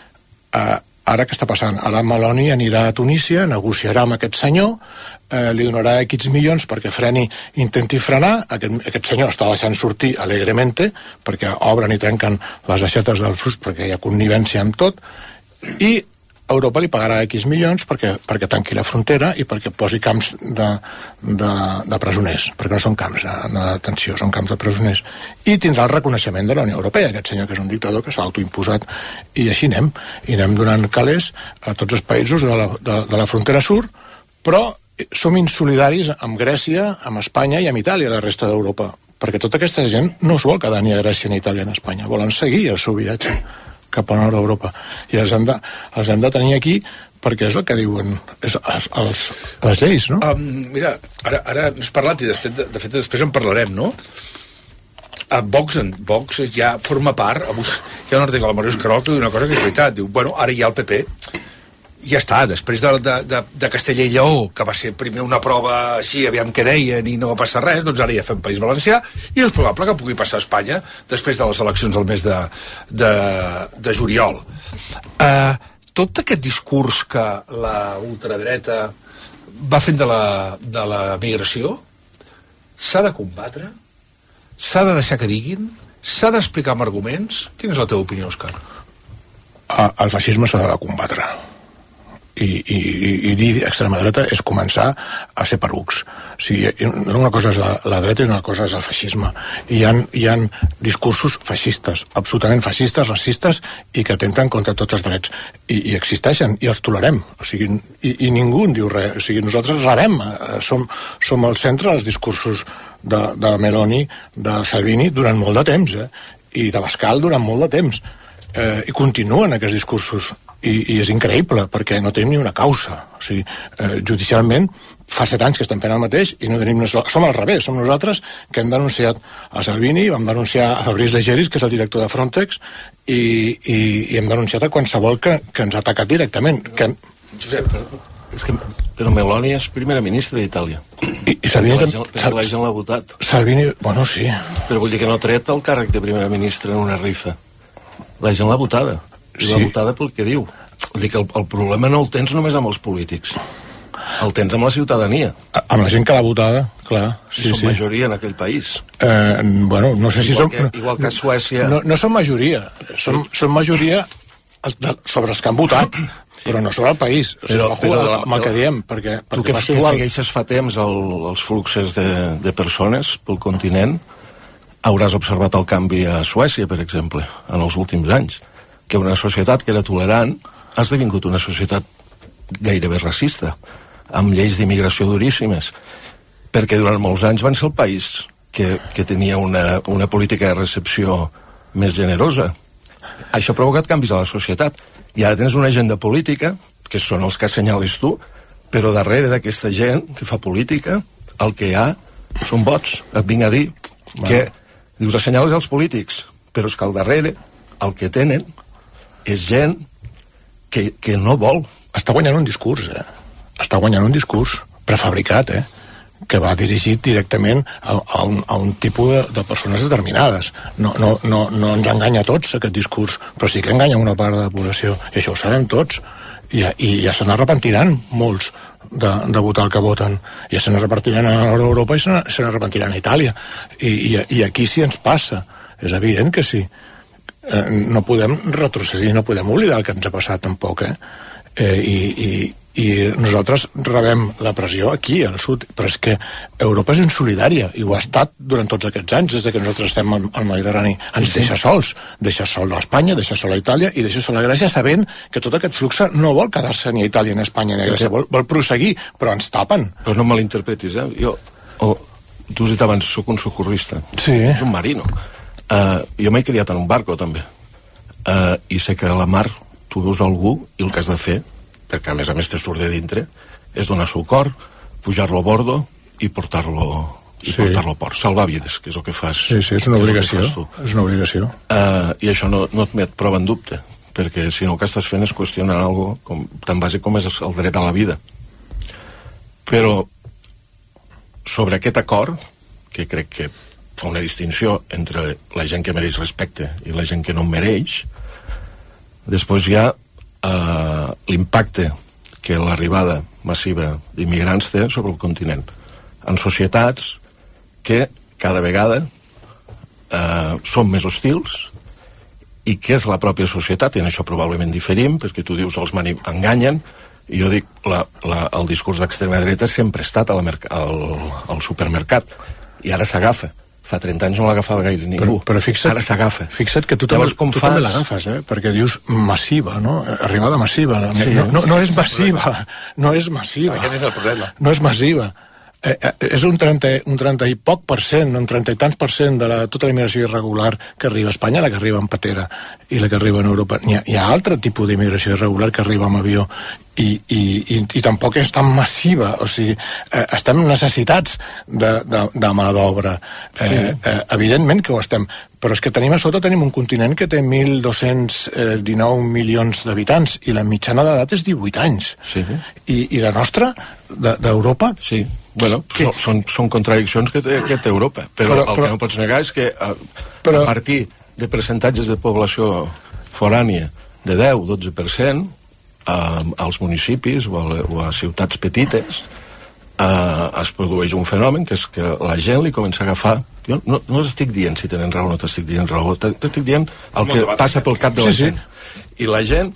eh, ara què està passant? Ara Meloni anirà a Tunísia, negociarà amb aquest senyor, eh, li donarà X milions perquè freni, intenti frenar, aquest, aquest senyor està deixant sortir alegremente perquè obren i trenquen les aixetes del flux perquè hi ha connivència amb tot, i Europa li pagarà X milions perquè, perquè tanqui la frontera i perquè posi camps de, de, de presoners, perquè no són camps de, de detenció, són camps de presoners. I tindrà el reconeixement de la Unió Europea, aquest senyor que és un dictador que s'ha autoimposat. I així anem, i anem donant calés a tots els països de la, de, de la frontera sud, però som insolidaris amb Grècia, amb Espanya i amb Itàlia, la resta d'Europa, perquè tota aquesta gent no es vol quedar ni a Grècia ni a Itàlia ni a Espanya, volen seguir el seu viatge cap a nord d'Europa, i els hem, de, els hem de tenir aquí perquè és el que diuen és, els, els, les lleis, no? Um, mira, ara, ara has parlat i de fet, de fet després en parlarem, no? A Vox, en Vox ja forma part, avui hi ha un article de la Marius Carol que diu una cosa que és veritat, diu, bueno, ara ja el P P ja està, després de, de, de, de Castella i Lleó, que va ser primer una prova així, aviam què deien i no va passar res, doncs ara ja fem País Valencià i és probable que pugui passar a Espanya després de les eleccions del mes de, de, de juliol. Uh, tot aquest discurs que la ultradreta va fent de la, de la migració s'ha de combatre, s'ha de deixar que diguin, s'ha d'explicar amb arguments. Quina és la teva opinió, Òscar? Uh, el feixisme s'ha de combatre. i, i, i dir extrema dreta és començar a ser perucs. O sigui, una cosa és la, la dreta i una cosa és el feixisme. I hi ha, hi ha discursos feixistes, absolutament feixistes, racistes, i que atenten contra tots els drets. I, i existeixen, i els tolerem. O sigui, i, i ningú en diu res. O sigui, nosaltres rebem, som, som el centre dels discursos de, de Meloni, de Salvini, durant molt de temps, eh? I de Bascal durant molt de temps. Eh, I continuen aquests discursos. I, i és increïble, perquè no tenim ni una causa. O sigui, eh, judicialment, fa set anys que estem fent el mateix i no tenim... Som al revés, som nosaltres que hem denunciat a Salvini, vam denunciar a Fabrice Leggeri, que és el director de Frontex, i, i, i hem denunciat a qualsevol que, que ens ha atacat directament. Que... Josep, perdó, és que... Però Meloni és primera ministra d'Itàlia. I, i Salvini... Perquè la gent, perquè la gent l'ha votat. Salvini, bueno, sí. Però vull dir que no ha tret el càrrec de primera ministra en una rifa. La gent l'ha votada. I l'ha sí. votada pel que diu. Vull dir que el, el problema no el tens només amb els polítics. El tens amb la ciutadania. A, amb la gent que l'ha votada, clar. Sí, som sí. majoria en aquell país. Eh, bueno, no sé si igual som... Que, igual que a Suècia... No, no som majoria. Som, som majoria sobre els que han votat, però no sobre el país. O sigui, però, però, però, amb el que diem, perquè... Tu que, que segueixes fa temps el, els fluxes de, de persones pel continent, hauràs observat el canvi a Suècia, per exemple, en els últims anys, que una societat que era tolerant ha esdevingut una societat gairebé racista, amb lleis d'immigració duríssimes, perquè durant molts anys van ser el país que, que tenia una, una política de recepció més generosa. Això ha provocat canvis a la societat. I ara tens una agenda política, que són els que assenyales tu, però darrere d'aquesta gent que fa política, el que hi ha són vots. Et vinc a dir bueno. que dius assenyales els polítics, però és que al darrere el que tenen és gent que, que no vol. Està guanyant un discurs, eh? Està guanyant un discurs prefabricat, eh? Que va dirigit directament a, a, un, a un tipus de, de persones determinades. No, no, no, no ens enganya a tots, aquest discurs, però sí que enganya una part de la població. I això ho sabem tots. I, i ja se n'arrepentiran molts de, de votar el que voten. Ja se n'arrepentiran a Europa i se n'arrepentiran a Itàlia. I, i, I aquí sí ens passa. És evident que sí. Eh, no podem retrocedir, no podem oblidar el que ens ha passat tampoc, eh? eh i, i, i nosaltres rebem la pressió aquí, al sud, però és que Europa és insolidària, i ho ha estat durant tots aquests anys, des que nosaltres estem al, al Mediterrani. Ens sí, sí. deixa sols, deixa sol a Espanya, deixa sol a Itàlia i deixa sol a Grècia, sabent que tot aquest flux no vol quedar-se ni a Itàlia, ni a Espanya, ni a Grècia, vol, vol proseguir, però ens tapen. Però no malinterpretis, eh? Jo, oh, tu has dit abans, soc un socorrista. Sí. Ets un marino. Uh, jo m'he criat en un barco també uh, i sé que a la mar tu veus algú i el que has de fer, perquè a més a més te surt de dintre, és donar suport, pujar-lo a bordo i portar-lo i sí. portar-lo a port, salvar vides, que és el que fas. Sí, sí, és una obligació, és una obligació. Uh, i això no, no et met prova en dubte, perquè si no el que estàs fent és qüestionar algo com, tan bàsic com és el dret a la vida. Però sobre aquest acord, que crec que fa una distinció entre la gent que mereix respecte i la gent que no en mereix, després hi ha eh, l'impacte que l'arribada massiva d'immigrants té sobre el continent, en societats que cada vegada eh, són més hostils i que és la pròpia societat, i en això probablement diferim, perquè tu dius els enganyen, i jo dic la, la, el discurs d'extrema dreta sempre ha estat al, al, al supermercat, i ara s'agafa. Fa trenta anys no l'agafava gaire ningú. Però, però fixa't, ara s'agafa. Fixa't que tu, també, tu fas... també l'agafes, eh? Perquè dius massiva, no? Arribada massiva. Sí, no, no, no és massiva. No és massiva. Aquest és el problema. No és massiva. Eh, eh, és un trenta, un trenta i poc per cent, un trenta i tants per cent de la, tota la immigració irregular que arriba a Espanya, la que arriba en patera i la que arriba en Europa. Hi ha, hi ha altre tipus d'immigració irregular que arriba amb avió i, i, i, i tampoc és tan massiva. O sigui, eh, estem necessitats de, de, de mà d'obra. Eh, sí. eh, evidentment que ho estem, però és que tenim a sota tenim un continent que té mil dos-cents dinou milions d'habitants i la mitjana d'edat és divuit anys. Sí. I, i la nostra, d'Europa... De, sí. Bueno, que... són, són contradiccions que té, que té Europa, però, però el però... que no pots negar és que a, però... a partir de percentatges de població forània de deu a dotze per cent eh, als municipis o a, o a ciutats petites eh, es produeix un fenomen que és que la gent li comença a agafar. Jo no, no t'estic dient si tenen raó o no t'estic dient raó, t'estic dient el que passa pel cap de la sí, gent. Sí. I la gent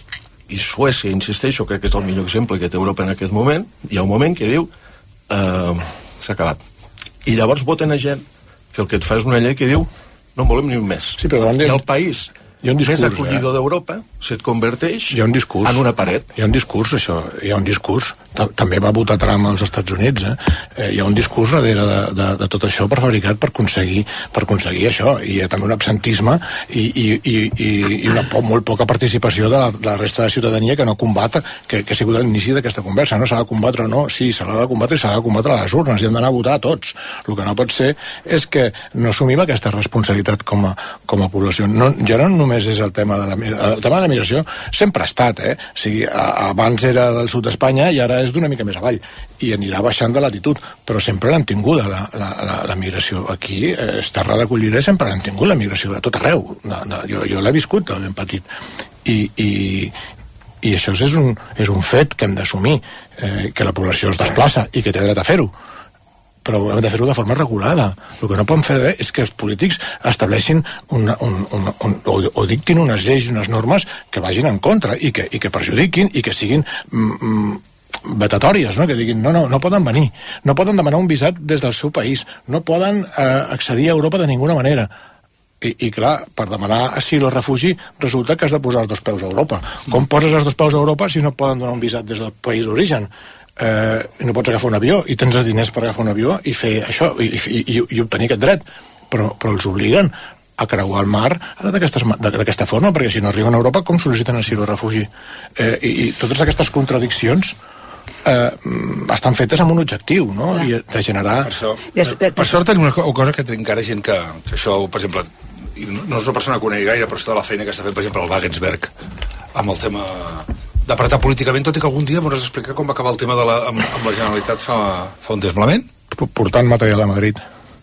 i Suècia, insisteixo, crec que és el millor exemple que té Europa en aquest moment, hi ha un moment que diu eh, s'ha acabat. I llavors voten a gent que el que et fa és una llei que diu no en volem ni un més. Sí, però davant de... I el país discurs, més acollidor eh? d'Europa se't converteix hi ha un discurs, en una paret. Hi ha un discurs, això, hi ha un discurs. També va votar Trump als Estats Units, eh? Eh, hi ha un discurs darrere de, de, de tot això prefabricat per aconseguir, per aconseguir això. I hi ha també un absentisme i, i, i, i una po molt poca participació de la, de la resta de ciutadania que no combat, que, que ha sigut l'inici d'aquesta conversa. No s'ha de combatre o no? Sí, s'ha de combatre i s'ha de combatre a les urnes i hem d'anar a votar a tots. El que no pot ser és que no assumim aquesta responsabilitat com a, com a població. No, ja no només és el tema de la, el tema de la migració, sempre ha estat, eh? O sigui, a, abans era del sud d'Espanya i ara és d'una mica més avall i anirà baixant de latitud, però sempre l'hem tinguda la, la, la, la migració aquí, eh, és terra d'acollida, sempre l'hem tingut la migració de tot arreu, no, no, jo, jo l'he viscut de ben petit i, i, i això és un, és un fet que hem d'assumir, eh, que la població es desplaça i que té dret a fer-ho, però hem de fer-ho de forma regulada. El que no podem fer és que els polítics estableixin una, un, un, un, o, o dictin unes lleis, unes normes que vagin en contra i que, i que perjudiquin i que siguin mm, vetatòries, no? Que diguin, no, no, no poden venir, no poden demanar un visat des del seu país, no poden eh, accedir a Europa de ninguna manera. I, i clar, per demanar asil o refugi resulta que has de posar els dos peus a Europa. Com poses els dos peus a Europa si no poden donar un visat des del país d'origen? Eh, no pots agafar un avió i tens els diners per agafar un avió i fer això i, i, i, i obtenir aquest dret, però, però els obliguen a creuar el mar d'aquesta forma, perquè si no arriben a Europa com sol·liciten asil o refugi? Eh, i, i totes aquestes contradiccions eh, estan fetes amb un objectiu, no? I de generar... Per, això, per sort tenim una cosa que té encara gent que, que això, per exemple, no és una persona que conegui gaire, però està de la feina que està fent, per exemple, el Wagensberg, amb el tema d'apretar políticament, tot i que algun dia m'hauràs d'explicar com va acabar el tema de la, amb, amb la Generalitat fa, fa un desplament? Portant material a Madrid.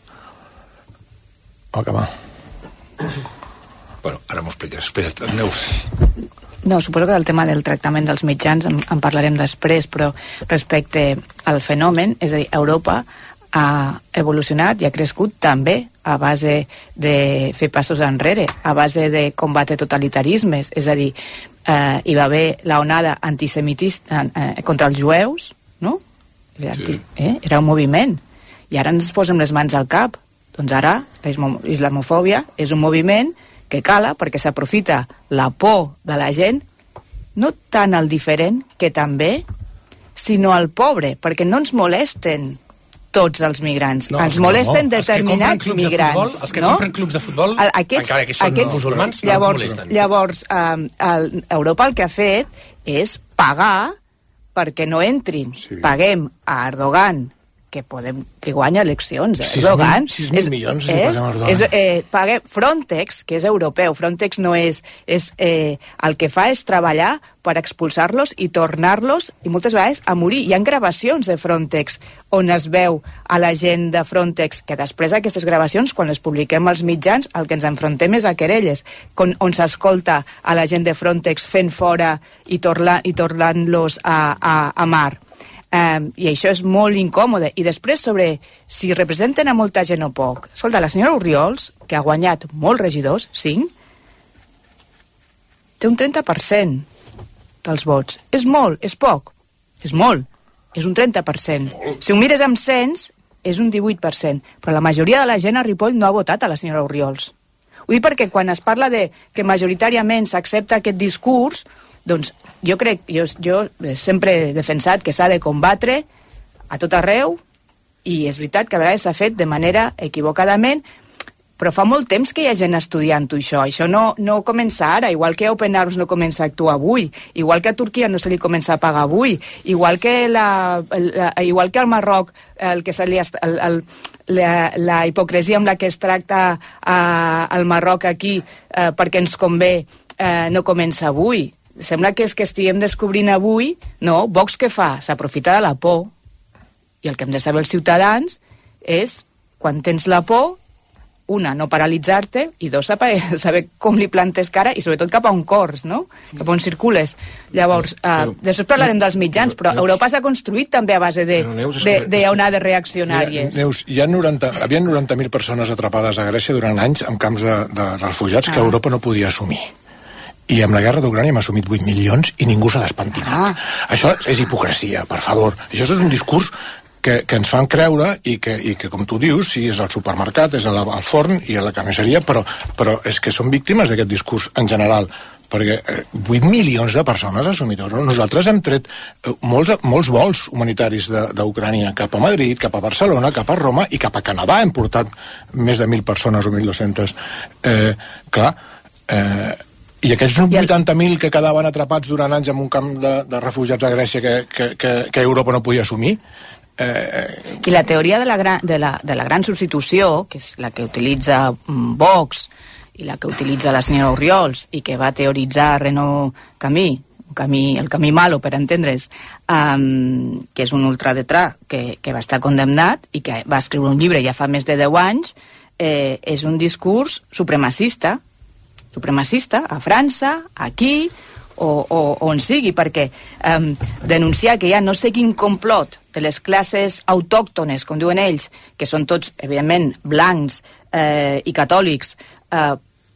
Va acabar. Bueno, ara m'ho expliques. Espera't, Neus. No, suposo que del tema del tractament dels mitjans en, en parlarem després, però respecte al fenomen, és a dir, Europa ha evolucionat i ha crescut també a base de fer passos enrere, a base de combatre totalitarismes, és a dir, eh, hi va haver la onada antisemitista eh, contra els jueus, no? Sí. Eh? Era un moviment, i ara ens posem les mans al cap. Doncs ara la islamofòbia és un moviment que cala perquè s'aprofita la por de la gent, no tant al diferent, que també, sinó al pobre, perquè no ens molesten tots els migrants, no, ens molesten no. determinats els migrants. Futbol, els que no? compren clubs de futbol, aquests, encara que són aquests, musulmans, llavors, no els molesten. Llavors, eh, el, Europa el que ha fet és pagar perquè no entrin. Sí. Paguem a Erdogan, que podem que guanya eleccions, eh? Erdogan sis mil milions eh? paguem a Erdogan. És, eh, paguem Frontex, que és europeu, Frontex no és, és eh, el que fa és treballar per expulsar-los i tornar-los, i moltes vegades a morir. Hi ha gravacions de Frontex on es veu a la gent de Frontex, que després d'aquestes gravacions, quan les publiquem als mitjans, el que ens enfrontem és a querelles, on, on s'escolta a la gent de Frontex fent fora i, torla, i tornant-los a, a, a mar. Um, i això és molt incòmode. I després sobre si representen a molta gent o poc. Escolta, la senyora Orriols, que ha guanyat molts regidors, cinc, té un trenta per cent dels vots. És molt, és poc, és molt, és un trenta per cent. Si ho mires amb cens, és un divuit per cent. Però la majoria de la gent a Ripoll no ha votat a la senyora Orriols. Ho dic perquè quan es parla de que majoritàriament s'accepta aquest discurs, doncs jo crec, jo, jo sempre he defensat que s'ha de combatre a tot arreu, i és veritat que a vegades s'ha fet de manera equivocadament, però fa molt temps que hi ha gent estudiant-ho això. Això no, no comença ara, igual que Open Arms no comença a actuar avui, igual que a Turquia no se li comença a pagar avui, igual que, la, la, igual que al Marroc, el que se li el, el, la, la hipocresia amb la que es tracta a, al Marroc aquí eh, perquè ens convé eh, no comença avui. Sembla que és que estiguem descobrint avui, no, Vox què fa? S'aprofita de la por, i el que hem de saber els ciutadans és, quan tens la por, una, no paralitzar-te, i dos, saber, saber com li plantes cara, i sobretot cap a on cors, no? Cap a on circules. Llavors, eh, després parlarem dels mitjans, però Europa s'ha construït també a base de, de, de onades reaccionàries. Neus, hi ha noranta, hi havia noranta mil persones atrapades a Grècia durant anys en camps de, de refugiats que Europa no podia assumir. i amb la guerra d'Ucrània hem assumit vuit milions i ningú s'ha despentinat. Ah. Això és hipocresia, per favor. Això és un discurs que, que ens fan creure i que, i que, com tu dius, sí, és al supermercat, és al, al forn i a la carnisseria, però, però és que són víctimes d'aquest discurs en general, perquè eh, vuit milions de persones assumidores. Nosaltres hem tret eh, molts, molts vols humanitaris d'Ucrània cap a Madrid, cap a Barcelona, cap a Roma i cap a Canadà. Hem portat més de mil persones o mil dos-centes. Eh, clar, eh, i aquells vuitanta mil que quedaven atrapats durant anys en un camp de, de refugiats a Grècia que, que, que, que Europa no podia assumir. Eh... I la teoria de la, gran, de, la, de la gran substitució, que és la que utilitza Vox i la que utilitza la senyora Oriols i que va teoritzar Renaud Camí, camí, el camí malo, per entendre's, um, que és un ultradetrà que, que va estar condemnat i que va escriure un llibre ja fa més de deu anys, eh, és un discurs supremacista, supremacista a França, aquí o, o, o on sigui, perquè um, denunciar que hi ha no sé quin complot de les classes autòctones, com diuen ells, que són tots, evidentment, blancs eh, i catòlics, eh,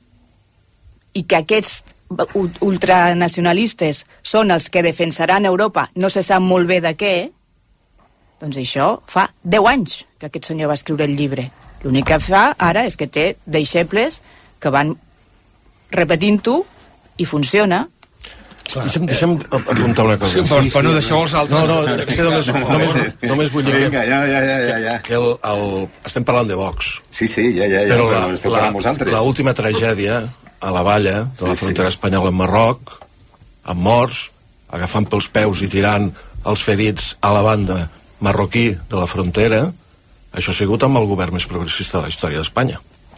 i que aquests ultranacionalistes són els que defensaran Europa, no se sap molt bé de què, doncs això fa deu anys que aquest senyor va escriure el llibre. L'únic que fa ara és que té deixebles que van repetint-ho i funciona. Clar, deixa'm, deixa'm apuntar una cosa. Sí, però, però no deixeu els altres. No, no, és que només, només, només vull dir que, Vinga, ja, ja, ja, ja, ja. que el, el, estem parlant de Vox. Sí, sí, ja, ja, ja, però però la, esteu parlant vosaltres. La última tragèdia a la valla de la Sí, frontera sí. espanyola amb Marroc, amb morts, agafant pels peus i tirant els ferits a la banda marroquí de la frontera, això ha sigut amb el govern més progressista de la història d'Espanya.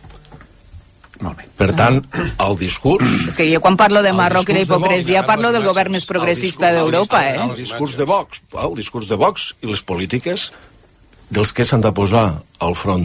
Molt bé. Per tant, el discurs... És que jo quan parlo de Marroc i la hipocresia parlo del govern més progressista d'Europa, eh? El discurs de Vox, el discurs de Vox i les polítiques dels que s'han de posar al front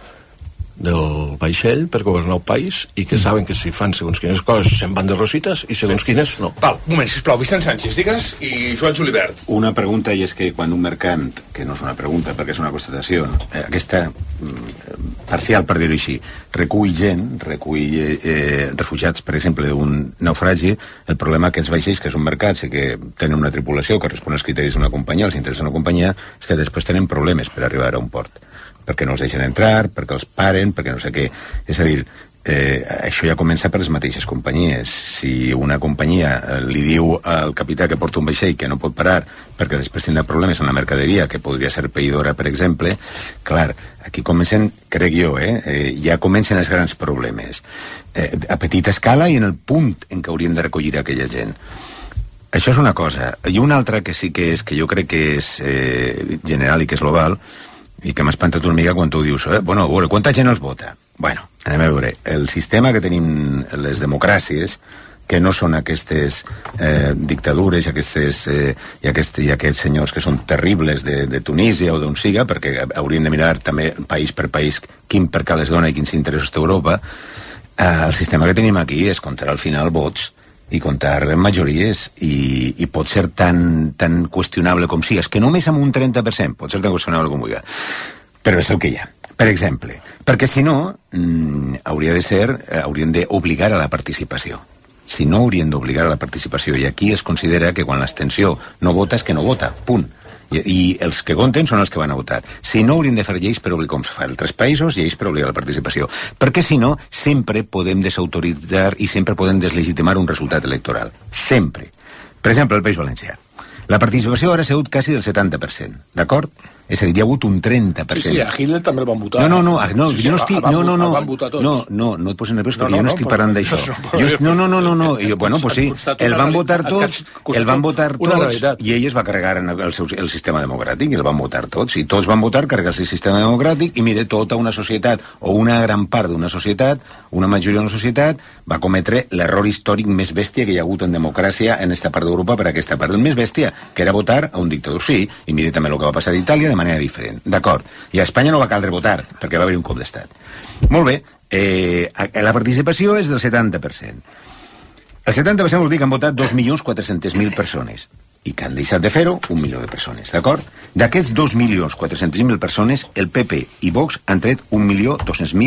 del vaixell per governar el país i que saben que si fan segons quines coses se'n van de rosites i segons sí. quines no. Val, un moment, sisplau, Vicent Sánchez, digues, i Joan Julibert. Una pregunta, i és que quan un mercant, que no és una pregunta perquè és una constatació, eh, aquesta mm, parcial, per dir-ho així, recull gent, recull eh, refugiats, per exemple, d'un naufragi, el problema que els vaixells, que són mercats i que tenen una tripulació que respon als criteris d'una companyia, als interessos d'una companyia, és que després tenen problemes per arribar a un port, perquè no els deixen entrar, perquè els paren, perquè no sé què. És a dir, eh, això ja comença per les mateixes companyies. Si una companyia eh, li diu al capità que porta un vaixell que no pot parar perquè després tindrà problemes en la mercaderia, que podria ser peïdora, per exemple, clar, aquí comencen, crec jo, eh, eh, ja comencen els grans problemes. Eh, a petita escala i en el punt en què hauríem de recollir aquella gent. Això és una cosa. I una altra que sí que és, que jo crec que és eh, general i que és global, i que m'ha espantat una mica quan tu dius, eh? bueno, a veure, quanta gent els vota? Bueno, anem a veure, el sistema que tenim les democràcies, que no són aquestes eh, dictadures i, aquestes, eh, i, aquest, i aquests senyors que són terribles de, de Tunísia o d'on siga, perquè haurien de mirar també país per país quin per què les dona i quins interessos té Europa, eh, el sistema que tenim aquí és comptar al final vots i comptar majories i, i pot ser tan, tan qüestionable com sigui. És que només amb un trenta per cent pot ser tan qüestionable com vulgui. Però és el que hi ha. Per exemple, perquè si no, mm, hauria de ser, eh, haurien d'obligar a la participació. Si no, haurien d'obligar a la participació. I aquí es considera que quan l'abstenció no vota és que no vota, punt. I, i els que compten són els que van a votar. Si no, haurien de fer lleis per obligar, com se fa a altres països, lleis per obligar la participació. Perquè si no, sempre podem desautoritzar i sempre podem deslegitimar un resultat electoral. Sempre. Per exemple, el País Valencià. La participació ara ha sigut quasi del setanta per cent, d'acord? És a dir, hi ha hagut un trenta per cent. Sí, sí, a Hitler també el van votar. No, no, no, no, sí, sí, jo no estic... No, no, no, no, no, no et posis nerviós perquè no, no, jo no estic parlant d'això. No, no, no, no, no, jo, bueno, pues sí, el van votar tots, el van votar tots, i ell es va carregar en el, seu, el sistema democràtic, i el van votar tots, i tots van votar carregar-se el sistema democràtic, i mire, tota una societat, o una gran part d'una societat, una majoria d'una societat, va cometre l'error històric més bèstia que hi ha hagut en democràcia en esta part d'Europa per aquesta part. El més bèstia, que era votar a un dictador, sí, i mire també el que va passar a Itàlia de manera diferent. D'acord. I a Espanya no va caldre votar, perquè va haver un cop d'estat. Molt bé, eh, la participació és del setanta per cent. El setanta per cent vol dir que han votat dos milions quatre-cents mil persones i que han deixat de fer-ho un milió de persones, d'acord? D'aquests dos milions quatre-cents mil persones, el P P i Vox han tret un milió dos-cents mil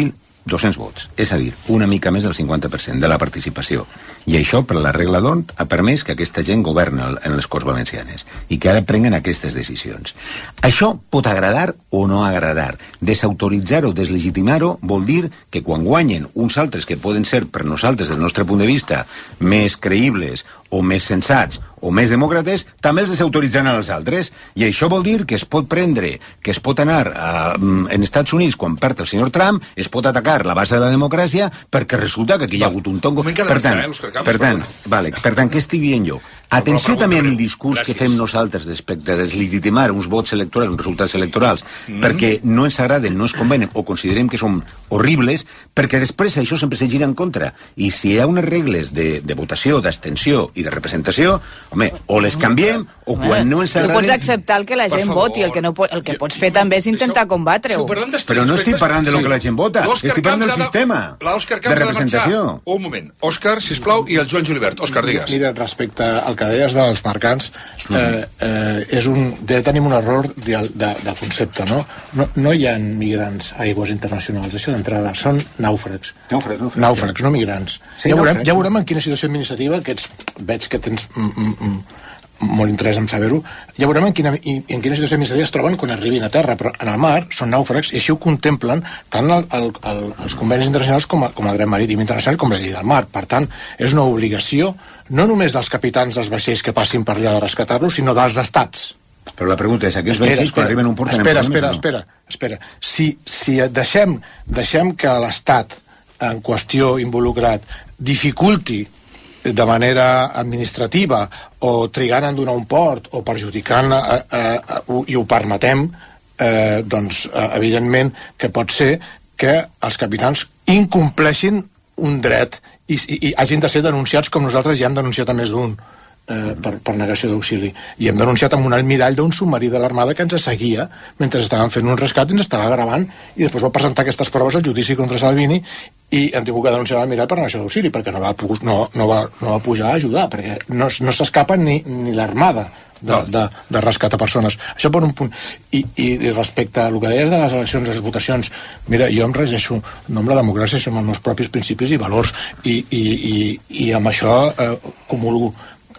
dos-cents vots, és a dir, una mica més del cinquanta per cent de la participació. I això, per la regla d'Hondt, ha permès que aquesta gent governa en les Corts Valencianes i que ara prenguen aquestes decisions. Això pot agradar o no agradar. Desautoritzar o deslegitimar-ho vol dir que quan guanyen uns altres que poden ser, per nosaltres, del nostre punt de vista, més creïbles o més sensats o més demòcrates, també els desautoritzaran als altres. I això vol dir que es pot prendre, que es pot anar a, en Estats Units, quan perd el senyor Trump, es pot atacar la base de la democràcia perquè resulta que aquí hi ha hagut un tongo. Per tant, per tant, vale, per tant, què estic dient jo? Atenció també amb el discurs que fem nosaltres respecte a deslegitimar uns vots electorals, uns resultats electorals, mm. perquè no ens agraden, no ens convenen o considerem que són horribles, perquè després això sempre se gira en contra. I si hi ha unes regles de, de votació, d'abstenció i de representació, home, o les canviem o home, quan no ens agraden... Tu pots acceptar el que la gent voti, el que, no, el que pots fer també és intentar combatre-ho. Però no estic parlant de lo que la gent vota, estic parlant del sistema de representació. Un moment. Òscar, sisplau, i el Joan Julibert. Òscar, digues. Mira, respecte al que deies dels mercants, eh, eh, és un, de, tenim un error de, de, de concepte, no? no? No hi ha migrants a aigües internacionals, això d'entrada, són nàufrags. Nàufrags, nàufrags. Nàufrags, no migrants. Sí, ja, veurem, ja veurem en quina situació administrativa, que ets, veig que tens mm, mm, molt interès en saber-ho, ja veurem en quina, en quina situació administrativa es troben quan arribin a terra, però en el mar són nàufrags i així ho contemplen tant el, el, el, els convenis internacionals com, a, com el dret marítim internacional com la llei del mar. Per tant, és una obligació no només dels capitans dels vaixells que passin per allà de rescatar-los, sinó dels estats. Però la pregunta és, aquests vaixells quan arriben a un port tenen espera, problemes espera, o no? espera, espera. Si, si deixem, deixem que l'estat en qüestió involucrat dificulti de manera administrativa o trigant en donar un port o perjudicant eh, eh, i ho permetem, eh, doncs eh, evidentment que pot ser que els capitans incompleixin un dret i, i, i hagin de ser denunciats com nosaltres ja hem denunciat a més d'un eh, per, per negació d'auxili. I hem denunciat amb un almirall d'un submarí de l'Armada que ens seguia mentre estàvem fent un rescat i ens estava gravant i després va presentar aquestes proves al judici contra Salvini i hem tingut que denunciar l'almirall per negació d'auxili perquè no va, no, no, va, no va pujar a ajudar perquè no, no s'escapa ni, ni l'Armada de, no. de, de rescatar persones. Això per un punt. I, i, i respecte a el que deies de les eleccions i les votacions, mira, jo em regeixo en nom de la democràcia, som els meus propis principis i valors i, i, i, i amb això eh, comulgo.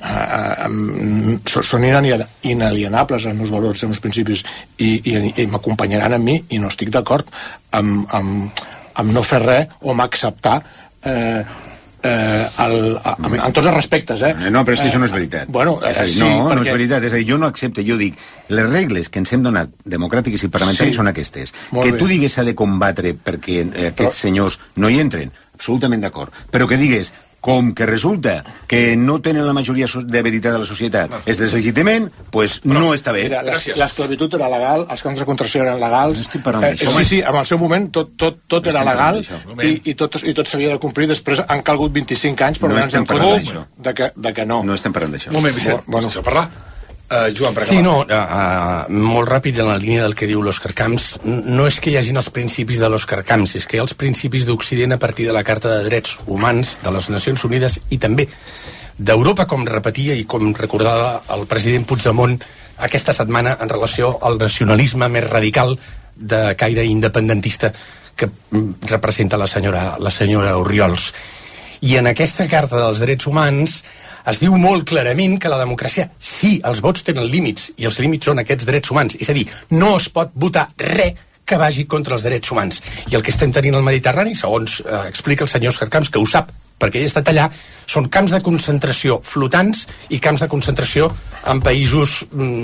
Uh, um, són inalienables els meus valors, els meus principis i, i, i m'acompanyaran a mi i no estic d'acord amb, amb, amb no fer res o amb acceptar eh, eh, el, amb, en tots els respectes eh? No, però és que això no és veritat. eh, bueno, és a dir, sí, no, perquè... no és veritat, és a dir, jo no accepto, jo dic les regles que ens hem donat democràtiques i parlamentàries sí. són aquestes, Molt que bé. tu digues s'ha de combatre perquè eh, aquests però... senyors no hi entren, absolutament d'acord, però que digues com que resulta que no tenen la majoria de veritat de la societat, no. és deslegitiment, pues però, no està bé. Mira, l'esclavitud era legal, els camps de concentració eren legals, no eh, sí, sí, en el seu moment tot, tot, tot no era legal i, i tot, i tot s'havia de complir, després han calgut vint-i-cinc anys per no donar-nos en compte de, que, de que no. No estem parlant d'això. Un moment, Vicent, bueno, bueno. parlar? Uh, Joan, per sí, no, uh, uh, molt ràpid en la línia del que diu l'Òscar Camps, no és que hi hagin els principis de l'Òscar Camps, és que hi ha els principis d'Occident a partir de la Carta de Drets Humans de les Nacions Unides i també d'Europa, com repetia i com recordava el president Puigdemont aquesta setmana en relació al nacionalisme més radical de caire independentista que representa la senyora, la senyora Orriols. I en aquesta Carta dels Drets Humans es diu molt clarament que la democràcia, sí, els vots tenen límits, i els límits són aquests drets humans. És a dir, no es pot votar res que vagi contra els drets humans. I el que estem tenint al Mediterrani, segons eh, explica el senyor Òscar Camps, que ho sap, perquè ell ha estat allà, són camps de concentració flotants i camps de concentració en països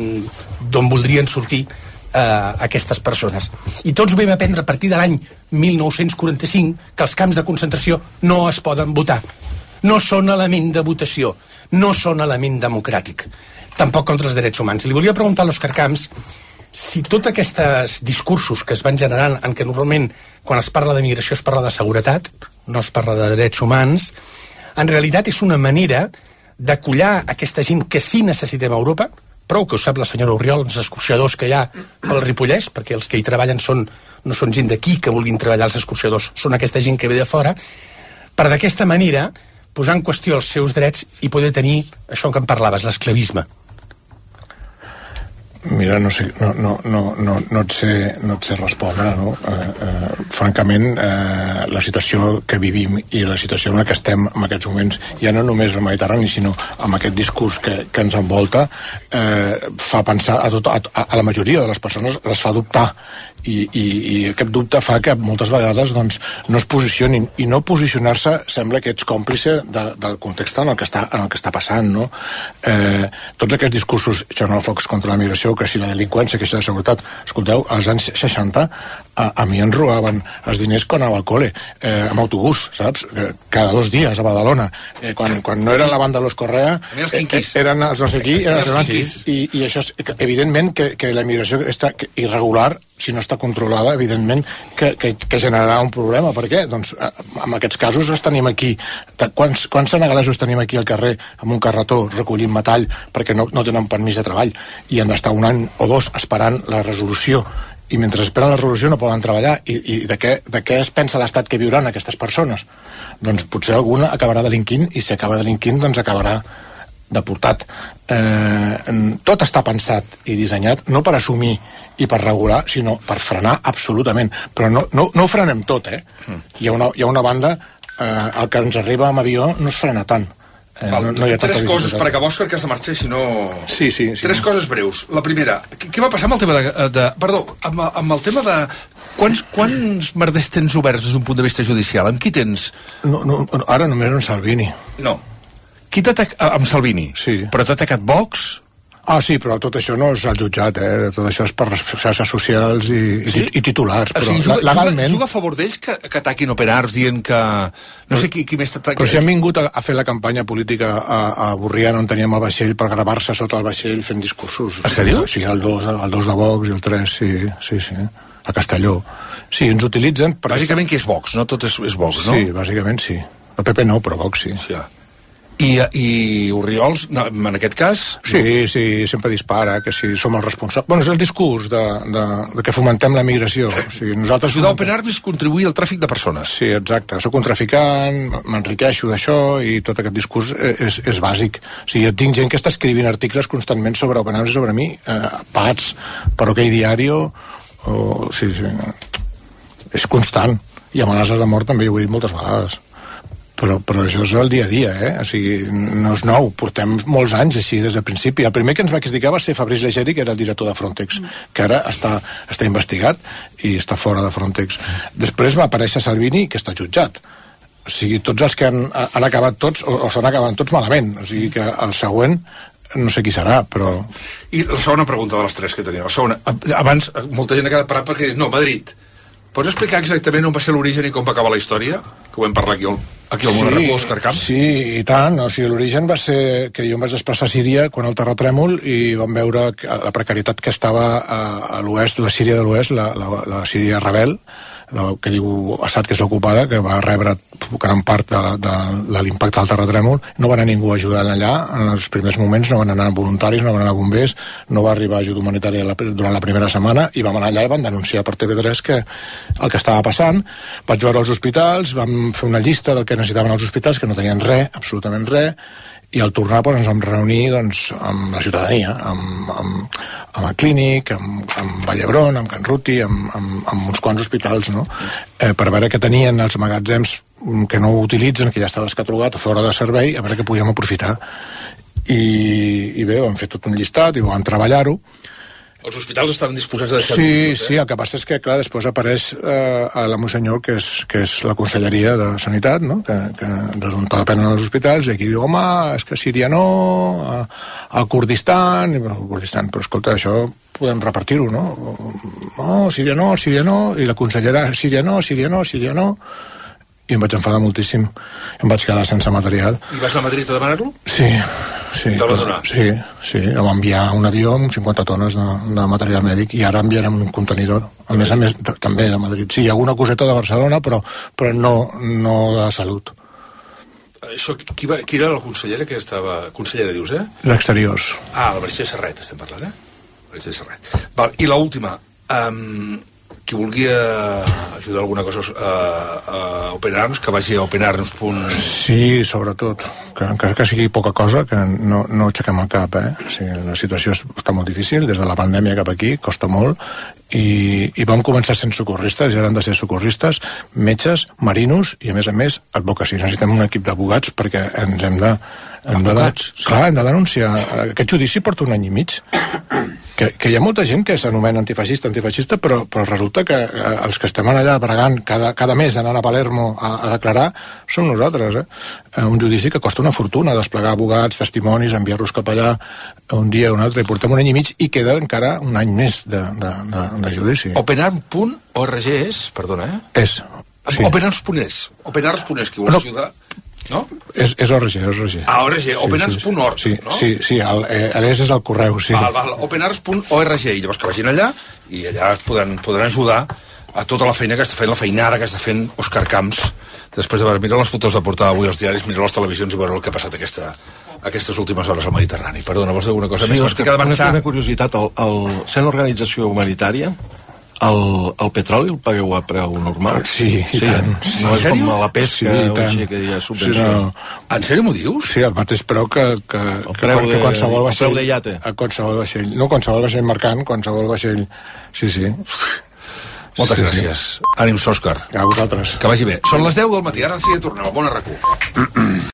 mm, d'on voldrien sortir eh, aquestes persones. I tots vam aprendre a partir de l'any mil nou-cents quaranta-cinc que els camps de concentració no es poden votar. No són element de votació, no són element democràtic, tampoc contra els drets humans. Li volia preguntar a l'Òscar Camps si tots aquests discursos que es van generant en què normalment quan es parla de migració es parla de seguretat, no es parla de drets humans, en realitat és una manera d'acollar aquesta gent que sí necessitem a Europa, prou que ho sap la senyora Orriol, els escorxadors que hi ha pel Ripollès, perquè els que hi treballen són, no són gent d'aquí que vulguin treballar els escorxadors, són aquesta gent que ve de fora, per d'aquesta manera posar en qüestió els seus drets i poder tenir això que em parlaves, l'esclavisme. Mira, no sé, no, no, no, no, no, et, sé, no et sé respondre, no? Eh, eh, francament, eh, la situació que vivim i la situació en la que estem en aquests moments, ja no només al Mediterrani, sinó amb aquest discurs que, que ens envolta, eh, fa pensar a, tot, a, a la majoria de les persones, les fa dubtar. I, i, i aquest dubte fa que moltes vegades doncs, no es posicionin, i no posicionar-se sembla que ets còmplice de, del context en el que està, en el que està passant, no? Eh, tots aquests discursos xenòfobs contra la migració, que si la delinqüència, que si la seguretat, escolteu, als anys seixanta a, a mi ens robaven els diners quan anava al col·le, eh, amb autobús, saps? Cada dos dies a Badalona, eh, quan, quan no era la banda de los Correa, eh, eren els no sé qui, eren els banquis, i, i això és evidentment que, que la migració està irregular, si no està controlada, evidentment que, que, que generarà un problema. Per què? Doncs en aquests casos els tenim aquí. Quants, quants senegalesos tenim aquí al carrer amb un carretó recollint metall perquè no, no tenen permís de treball i han d'estar un any o dos esperant la resolució, i mentre esperen la resolució no poden treballar, i, i de, què, de què es pensa l'estat que viuran aquestes persones? Doncs potser alguna acabarà delinquint, i si acaba delinquint doncs acabarà deportat. Eh, tot està pensat i dissenyat no per assumir i per regular, sinó per frenar absolutament. Però no, no, no ho frenem tot, eh? Mm. Hi ha una, hi ha una banda, eh, el que ens arriba amb avió no es frena tant. Eh, Val, no, no hi ha tres coses per acabar, Òscar, que has de marxar, si no... Sí, sí, sí. Tres coses breus. La primera, què va passar amb el tema de... de perdó, amb, amb el tema de... Quants, quants merders tens oberts des d'un punt de vista judicial? Amb qui tens? No, no, ara només amb Salvini. No. Qui t'ha atacat? Amb Salvini? Sí. Però t'ha atacat Vox? Ah, sí, però tot això no és al jutjat, eh? Tot això és per les xarxes socials i, sí? i, i titulars, però o sigui, juga, legalment... Juga, juga a favor d'ells que, que ataquin Open Arms dient que... No sé qui, qui més t'ataca... Però si han vingut a, a fer la campanya política a, a Borriana, on teníem el vaixell, per gravar-se sota el vaixell fent discursos. En sèrio? Sí, el dos, el dos de Vox i el tres, sí, sí, sí. A Castelló. Sí, ens utilitzen... Per... Bàsicament qui és Vox, no? Tot és, és Vox, no? Sí, bàsicament sí. El P P no, però Vox sí. Sí. I, i Orriols, no, en aquest cas... Sí, sí, sempre dispara, que si som els responsables... Bueno, és el discurs de, de, de que fomentem la migració. O sigui, nosaltres... Ajudar Open Arms és contribuir al tràfic de persones. Sí, exacte. Soc un traficant, m'enriqueixo d'això, i tot aquest discurs és, és bàsic. O sigui, jo tinc gent que està escrivint articles constantment sobre Open Arms i sobre mi, eh, pats, per OK Diario, o... Sí, sí. És constant. I amenaces de mort també ho he dit moltes vegades. Però, però això és el dia a dia, eh? O sigui, no és nou, portem molts anys així des del principi. El primer que ens va criticar va ser Fabrice Leggeri, que era el director de Frontex, que ara està, està investigat i està fora de Frontex. Després va aparèixer Salvini, que està jutjat. O sigui, tots els que han, han acabat tots, o, o s'han acabat tots malament. O sigui que el següent no sé qui serà, però... I la segona pregunta de les tres que tenia. La segona, abans, molta gent ha quedat parat perquè no, Madrid. Pots explicar exactament on va ser l'origen i com va acabar la història? Que ho vam parlar aquí al, aquí al sí, Monarracó, Òscar Camps. Sí, i tant. O sigui, l'origen va ser que jo em vaig desplaçar a Síria quan el terratrèmol i vam veure la precarietat que estava a, a l'oest, la Síria de l'oest, la, la, la Síria rebel, la, que diu Assad, que és l'ocupada, que va rebre gran part de, de, de l'impacte del terratrèmol. No va anar ningú ajudant allà. En els primers moments no van anar voluntaris, no van anar bombers, no va arribar ajuda humanitària la, durant la primera setmana, i vam anar allà i vam denunciar per T V tres que el que estava passant. Vaig veure els hospitals, vam fer una llista del que necessitaven els hospitals, que no tenien res, absolutament res, i al tornar doncs, ens vam reunir doncs, amb la ciutadania, amb, amb, amb el Clínic, amb, amb Vallebron, amb Can Ruti, amb, amb, amb uns quants hospitals, no? eh, per veure què tenien els magatzems que no utilitzen, que ja està descatalogat o fora de servei, a veure què podíem aprofitar. I, i bé, vam fer tot un llistat i vam treballar-ho. Els hospitals estaven disposats a deixar... Sí, eh? sí, el que passa és que, clar, després apareix eh, a la Monsenyor, que és, que és la Conselleria de Sanitat, no? que, que d'on te depenen els hospitals, i aquí diu, home, és que Síria no, a, al Kurdistan, i, però, Kurdistan, però escolta, això podem repartir-ho, no? No, Síria no, Síria no, i la consellera, Síria no, Síria no, Síria no... i em vaig enfadar moltíssim, em vaig quedar sense material. I vas a Madrid a demanar-lo? Sí, sí. Te va donar? Sí, sí, em va enviar un avió amb cinquanta tones de, de material mèdic, i ara enviarem un contenidor, a més a més de, també de Madrid. Sí, hi ha alguna coseta de Barcelona, però, però no, no de salut. Això, qui, va, qui era la consellera que estava... Consellera, dius, eh? L'exteriors. Ah, la Meritxell Serret, estem parlant, eh? Meritxell Serret. Val, i l'última... Um, qui vulgui ajudar alguna cosa a, a Open Arms, que vagi a open arms. Sí, sobretot, que encara que sigui poca cosa, que no, no aixequem el cap, eh? O sigui, la situació està molt difícil, des de la pandèmia cap aquí, costa molt, i, i vam començar sent socorristes, i ara han de ser socorristes, metges, marinos, i a més a més, advocacia. Necessitem un equip d'advocats perquè ens hem de... Hem de, clar, hem de denunciar. Aquest judici porta un any i mig. Que, que hi ha molta gent que s'anomena antifeixista, antifeixista, però, però resulta que eh, els que estem allà bregant cada, cada mes anant a Palermo a, a declarar som nosaltres, eh? Un judici que costa una fortuna, desplegar abogats, testimonis, enviar-los cap allà un dia o un altre, i portem un any i mig i queda encara un any més de, de, de, de judici. openarm punt org és, perdona, eh? És, sí. openarms punt es, openarms punt es, qui vol no. ajudar... No? És, és O R G, és O R G. Ah, O R G, openarms punt org, sí, no? Sí, sí, el, eh, l'E S és el correu, sí. Val, val, openarms punt org, i llavors que vagin allà, i allà podran, podran ajudar a tota la feina que està fent, la feinada que està fent Òscar Camps, després de veure, mira les fotos de portada avui als diaris, mira les televisions i veure el que ha passat aquesta, aquestes últimes hores al Mediterrani. Perdona, vols dir alguna cosa sí, més? Òscar, una, una curiositat, el, el, sent organització humanitària, El, el petroli el pagueu a preu normal? Sí, i sí, tant. No és com a la pesca sí, o així que hi ha subvenció. Sí, no. En sèrio m'ho dius? Sí, el mateix preu que, que, el preu que, de, que qualsevol vaixell. El preu de llate. A qualsevol vaixell. No qualsevol vaixell mercant, qualsevol vaixell... Sí, sí. Moltes sí, gràcies. Sí. Ànims, Òscar. A vosaltres. Que vagi bé. Són les deu del matí, ara sí que tornem a Bona R Q.